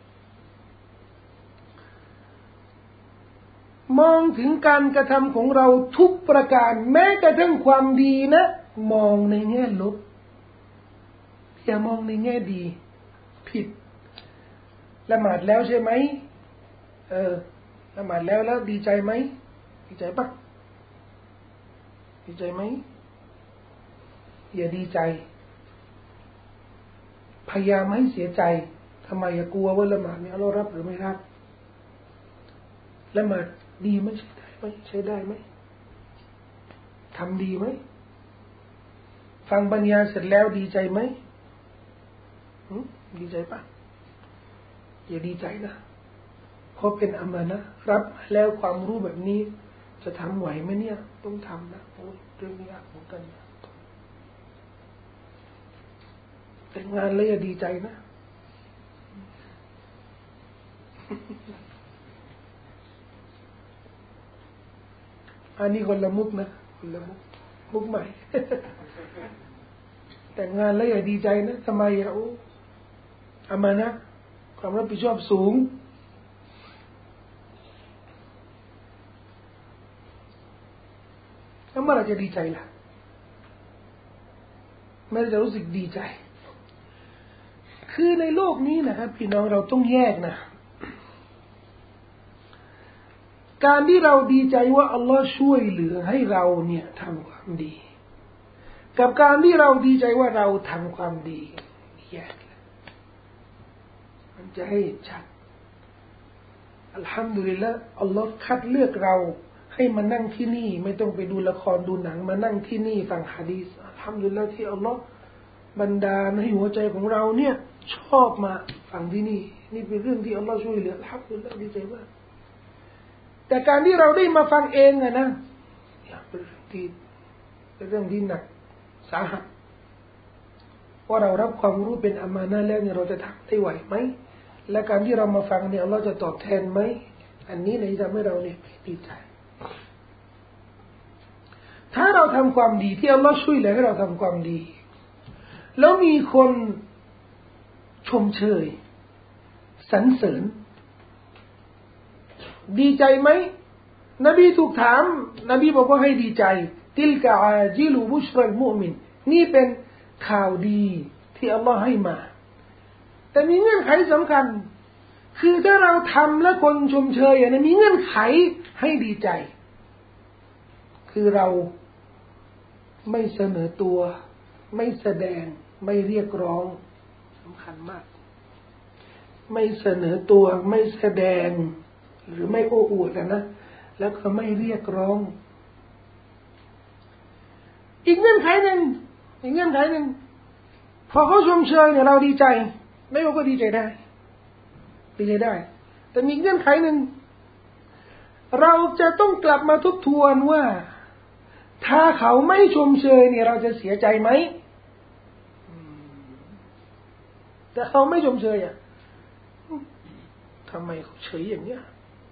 มองถึงการกระทำของเราทุกประการแม้กระทั่งความดีนะมองในแง่ลบอย่ามองในแง่ดีผิดละหมาดแล้วใช่ไหมเออละหมาดแล้วแล้วดีใจไหมดีใจปะดีใจไหมอย่าดีใจพยายามให้เสียใจทำไมอย่ากลัวว่าละหมาดเนี่ยเรารับหรือไม่รับละหมาดดีไหมใช้ได้ไหมใช้ได้ไหมทำดีไหมฟังปัญญาเสร็จแล้วดีใจไหมดีใจปะอย่าดีใจนะเพราะเป็นอามานะห์รับแล้วความรู้แบบนี้จะทำไหวไหมเนี่ยต้องทำนะโอ้เรื่องนี้ยากเหมือนกันนะแต่งงานแล้วอย่าดีใจนะอันนี้คนละมุกนะคนละมุกมุกใหม่แต่งงานแล้วอย่าดีใจนะทำไมอ่ะโอ้อามานะความรับผิดชอบสูงแล้วเมื่อไหร่จะดีใจล่ะเมื่อไหร่จะรู้สึกดีใจคือในโลกนี้นะครับพี่น้องเราต้องแยกนะการที่เราดีใจว่าอัลลอฮ์ช่วยเหลือให้เราเนี่ยทำความดีกับการที่เราดีใจว่าเราทำความดีแยกมันจะให้ชัดอัลฮัมดุลิลละอัลลอฮ์คัดเลือกเราให้มานั่งที่นี่ไม่ต้องไปดูละครดูหนังมานั่งที่นี่ฟังหะดีษอัลฮัมดุลิลละที่อัลลอฮ์บันดาลให้หัวใจของเราเนี่ยชอบมาฟังที่นี่นี่เป็นเรื่องที่อัลลอฮ์ช่วยเหลืออัลฮัมดุลิลละดีใจมากแต่การที่เราได้มาฟังเองอะนะเป็นเรื่องที่เป็นเรื่องที่หนักสาหัสว่าเรารับความรู้เป็นอามานะห์แล้วเนี่ยเราจะทำได้ไหวไหมและการที่เรามาฟังเนี่ยอัลลอฮ์จะตอบแทนไหมอันนี้เลยทำให้เราเนี่ยดีใจถ้าเราทำความดีที่อัลลอฮ์ช่วยเหลือให้เราทำความดีแล้วมีคนชมเชยสรรเสริญดีใจไหมนบีถูกถามนบีบอกว่าให้ดีใจติลกะอาจิลุบุชรัลมุอ์มินนี่เป็นข่าวดีที่อัลลอฮ์ให้มาแต่มีเงื่อนไขสำคัญคือถ้าเราทำและคนชมเชยอย่างนี้มีเงื่อนไขให้ดีใจคือเราไม่เสนอตัวไม่แสดงไม่เรียกร้องสำคัญมากไม่เสนอตัวไม่แสดงหรือไม่โอ้อวดนะแล้วก็ไม่เรียกร้องอีกเงื่อนไขหนึ่งอีกเงื่อนไขหนึ่งพอเขาชมเชยเนี่ยเราดีใจไม่ว่าก็ดีใจได้ดีใจได้แต่มีเงื่อนไขหนึ่งเราจะต้องกลับมาทบทวนว่าถ้าเขาไม่ชมเชยเนี่ยเราจะเสียใจไหมแต่เขาไม่ชมเชยอ่ะทำไมเขาเฉยอย่างเนี้ย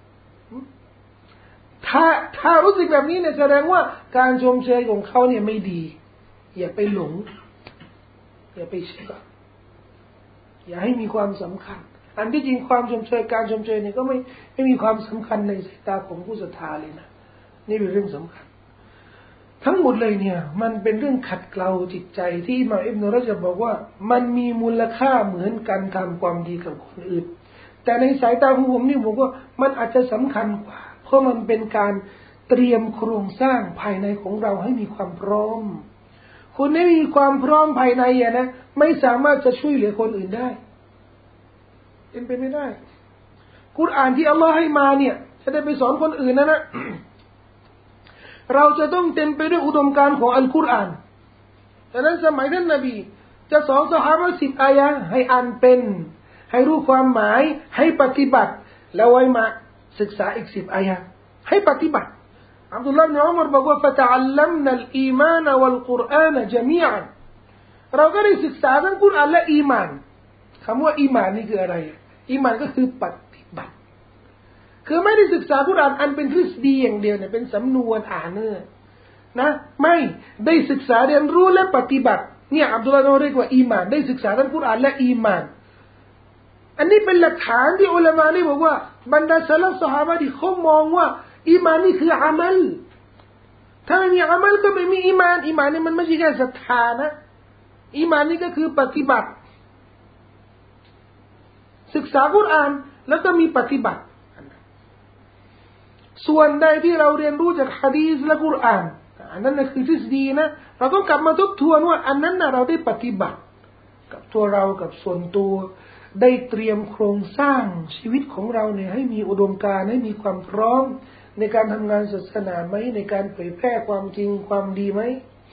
ถ้าถ้ารู้สึกแบบนี้เนี่ยแสดงว่าการชมเชยของเขาเนี่ยไม่ดีอย่าไปหลงอย่าไปเชื่ออย่าให้มีความสำคัญอันที่จริงความชมเชยการชมเชยเนี่ยก็ไม่ไม่มีความสำคัญในสายตาของผู้ศรัทธาเลยนะนี่เป็นเรื่องสำคัญทั้งหมดเลยเนี่ยมันเป็นเรื่องขัดเกลาจิตใจที่อิหม่ามอิบนุรอญับบอกว่ามันมีมูลค่าเหมือนกันทำความดีกับคนอื่นแต่ในสายตาของผมนี่บอกว่ามันอาจจะสำคัญกว่าเพราะมันเป็นการเตรียมโครงสร้างภายในของเราให้มีความพร้อมคนไม่มีความพร้อมภายในอ่ะนะไม่สามารถจะช่วยเหลือคนอื่นได้เป็นไปไม่ได้กุรอานที่อัลลอฮ์ให้มาเนี่ยจะได้ไปสอนคนอื่นนะนะเราจะต้องเต็มไปด้วยอุดมการณ์ของอัลกุรอานดังนั้นสมัยท่านนบีจะสอนซอฮาบะห์สิบอายะห์ให้อ่านเป็นให้รู้ความหมายให้ปฏิบัติแล้วไว้มาศึกษาอีกสิบอายะห์ให้ปฏิบัติอับดุลลาห์อิบนุอุมัรบอกว่า فَتَعَلَّمْنَا الْإِيمَانَ وَالْقُرْآنَ جَمِيعًا เราก็ได้ศึกษาทั้งกุรอานและอีหม่านคำว่าอีหม่านนี่คืออะไรอีหม่านก็คือปฏิบัติคือไม่ได้ศึกษากุรอานอันเป็นทฤษฎีอย่างเดียวเนี่ยเป็นสำนวนอ่านเนี่ยนะไม่ได้ศึกษาเรียนรู้และปฏิบัติเนี่ยอับดุลลาห์เรียกว่าอีหม่านได้ศึกษาทั้งกุรอานและอีหม่านอันนี้เป็นหลักฐานที่อุลามะนี่บอกว่าบรรดาซะลัฟซอฮาบะห์ที่เขามองว่าอีหม่านนี่คืออามัลถ้าไม่มีอามัลก็ไม่มีอีหม่านอีหม่านนี่มันไม่ใช่แค่ศรัทธานะอีหม่านนี่ก็คือปฏิบัติศึกษากุรอานแล้วก็มีปฏิบัติส่วนใดที่เราเรียนรู้จากหะดีษและกุรอานอันนั้นคือทฤษฎีนะเราต้องกลับมาทบทวนว่าอันนั้นนะเราได้ปฏิบัติกับตัวเรากับส่วนตัวได้เตรียมโครงสร้างชีวิตของเราเนี่ยให้มีอุดมการณ์ให้มีความพร้อมในการทำงานศาสนาไหมในการเผยแพร่ความจริงความดีไหม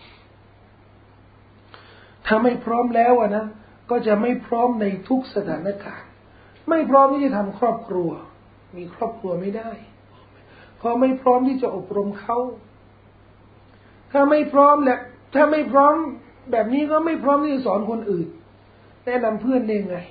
ถ้าไม่พร้อมแล้วอะนะก็จะไม่พร้อมในทุกสถานการณ์ไม่พร้อมที่จะทำครอบครัวมีครอบครัวไม่ได้เพราะไม่พร้อมที่จะอบรมเขาถ้าไม่พร้อมแหละถ้าไม่พร้อมแบบนี้ก็ไม่พร้อมที่จะสอนคนอื่นแนะนำเพื่อนได้ไง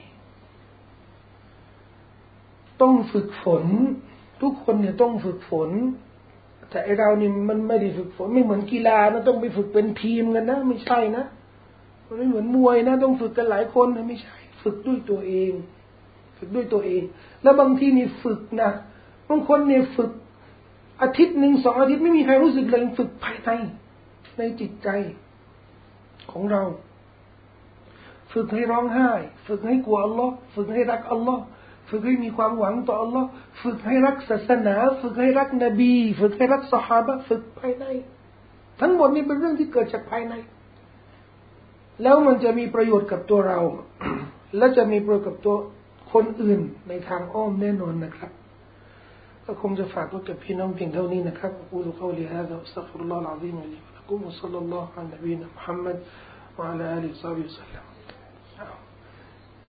ต้องฝึกฝนทุกคนเนี่ยต้องฝึกฝนแต่ไอเรานี่มันไม่ได้ฝึกฝนไม่เหมือนกีฬานะต้องไปฝึกเป็นทีมกันนะไม่ใช่นะมันไม่เหมือนมวยนะต้องฝึกกันหลายคนนะไม่ใช่ฝึกด้วยตัวเองฝึกด้วยตัวเองแล้วบางทีนี่ฝึกนะบางคนเนี่ยฝึกอาทิตย์หนึ่งสองอาทิตย์ไม่มีใครรู้สึกเลยฝึกภายในในจิตใจของเราฝึกให้ร้องไห้ฝึกให้กลัวอัลลอฮ์ฝึกให้รักอัลลอฮ์ฝึกให้มีความหวังต่ออัลลอฮ์ฝึกให้รักศาสนาฝึกให้รักนบีฝึกให้รักซอฮาบะห์ฝึกภายในทั้งหมดนี้เป็นเรื่องที่เกิดจากภายในแล้วมันจะมีประโยชน์กับตัวเรา และจะมีประโยชน์กับตัวคนอื่นในทางอ้อมแน่นอนนะครับก็คงจะฝากไว้กับพี่น้องเพียงเท่านี้นะครับอูลุกอลิฮะซาอัสตัฆฟิรุลลอฮุลอะซีมลิวะละกุมวะศ็อลลัลลอฮุอะลานบีนะมุฮัมมัดวะอะลาอาลิฮิวะซัลลัม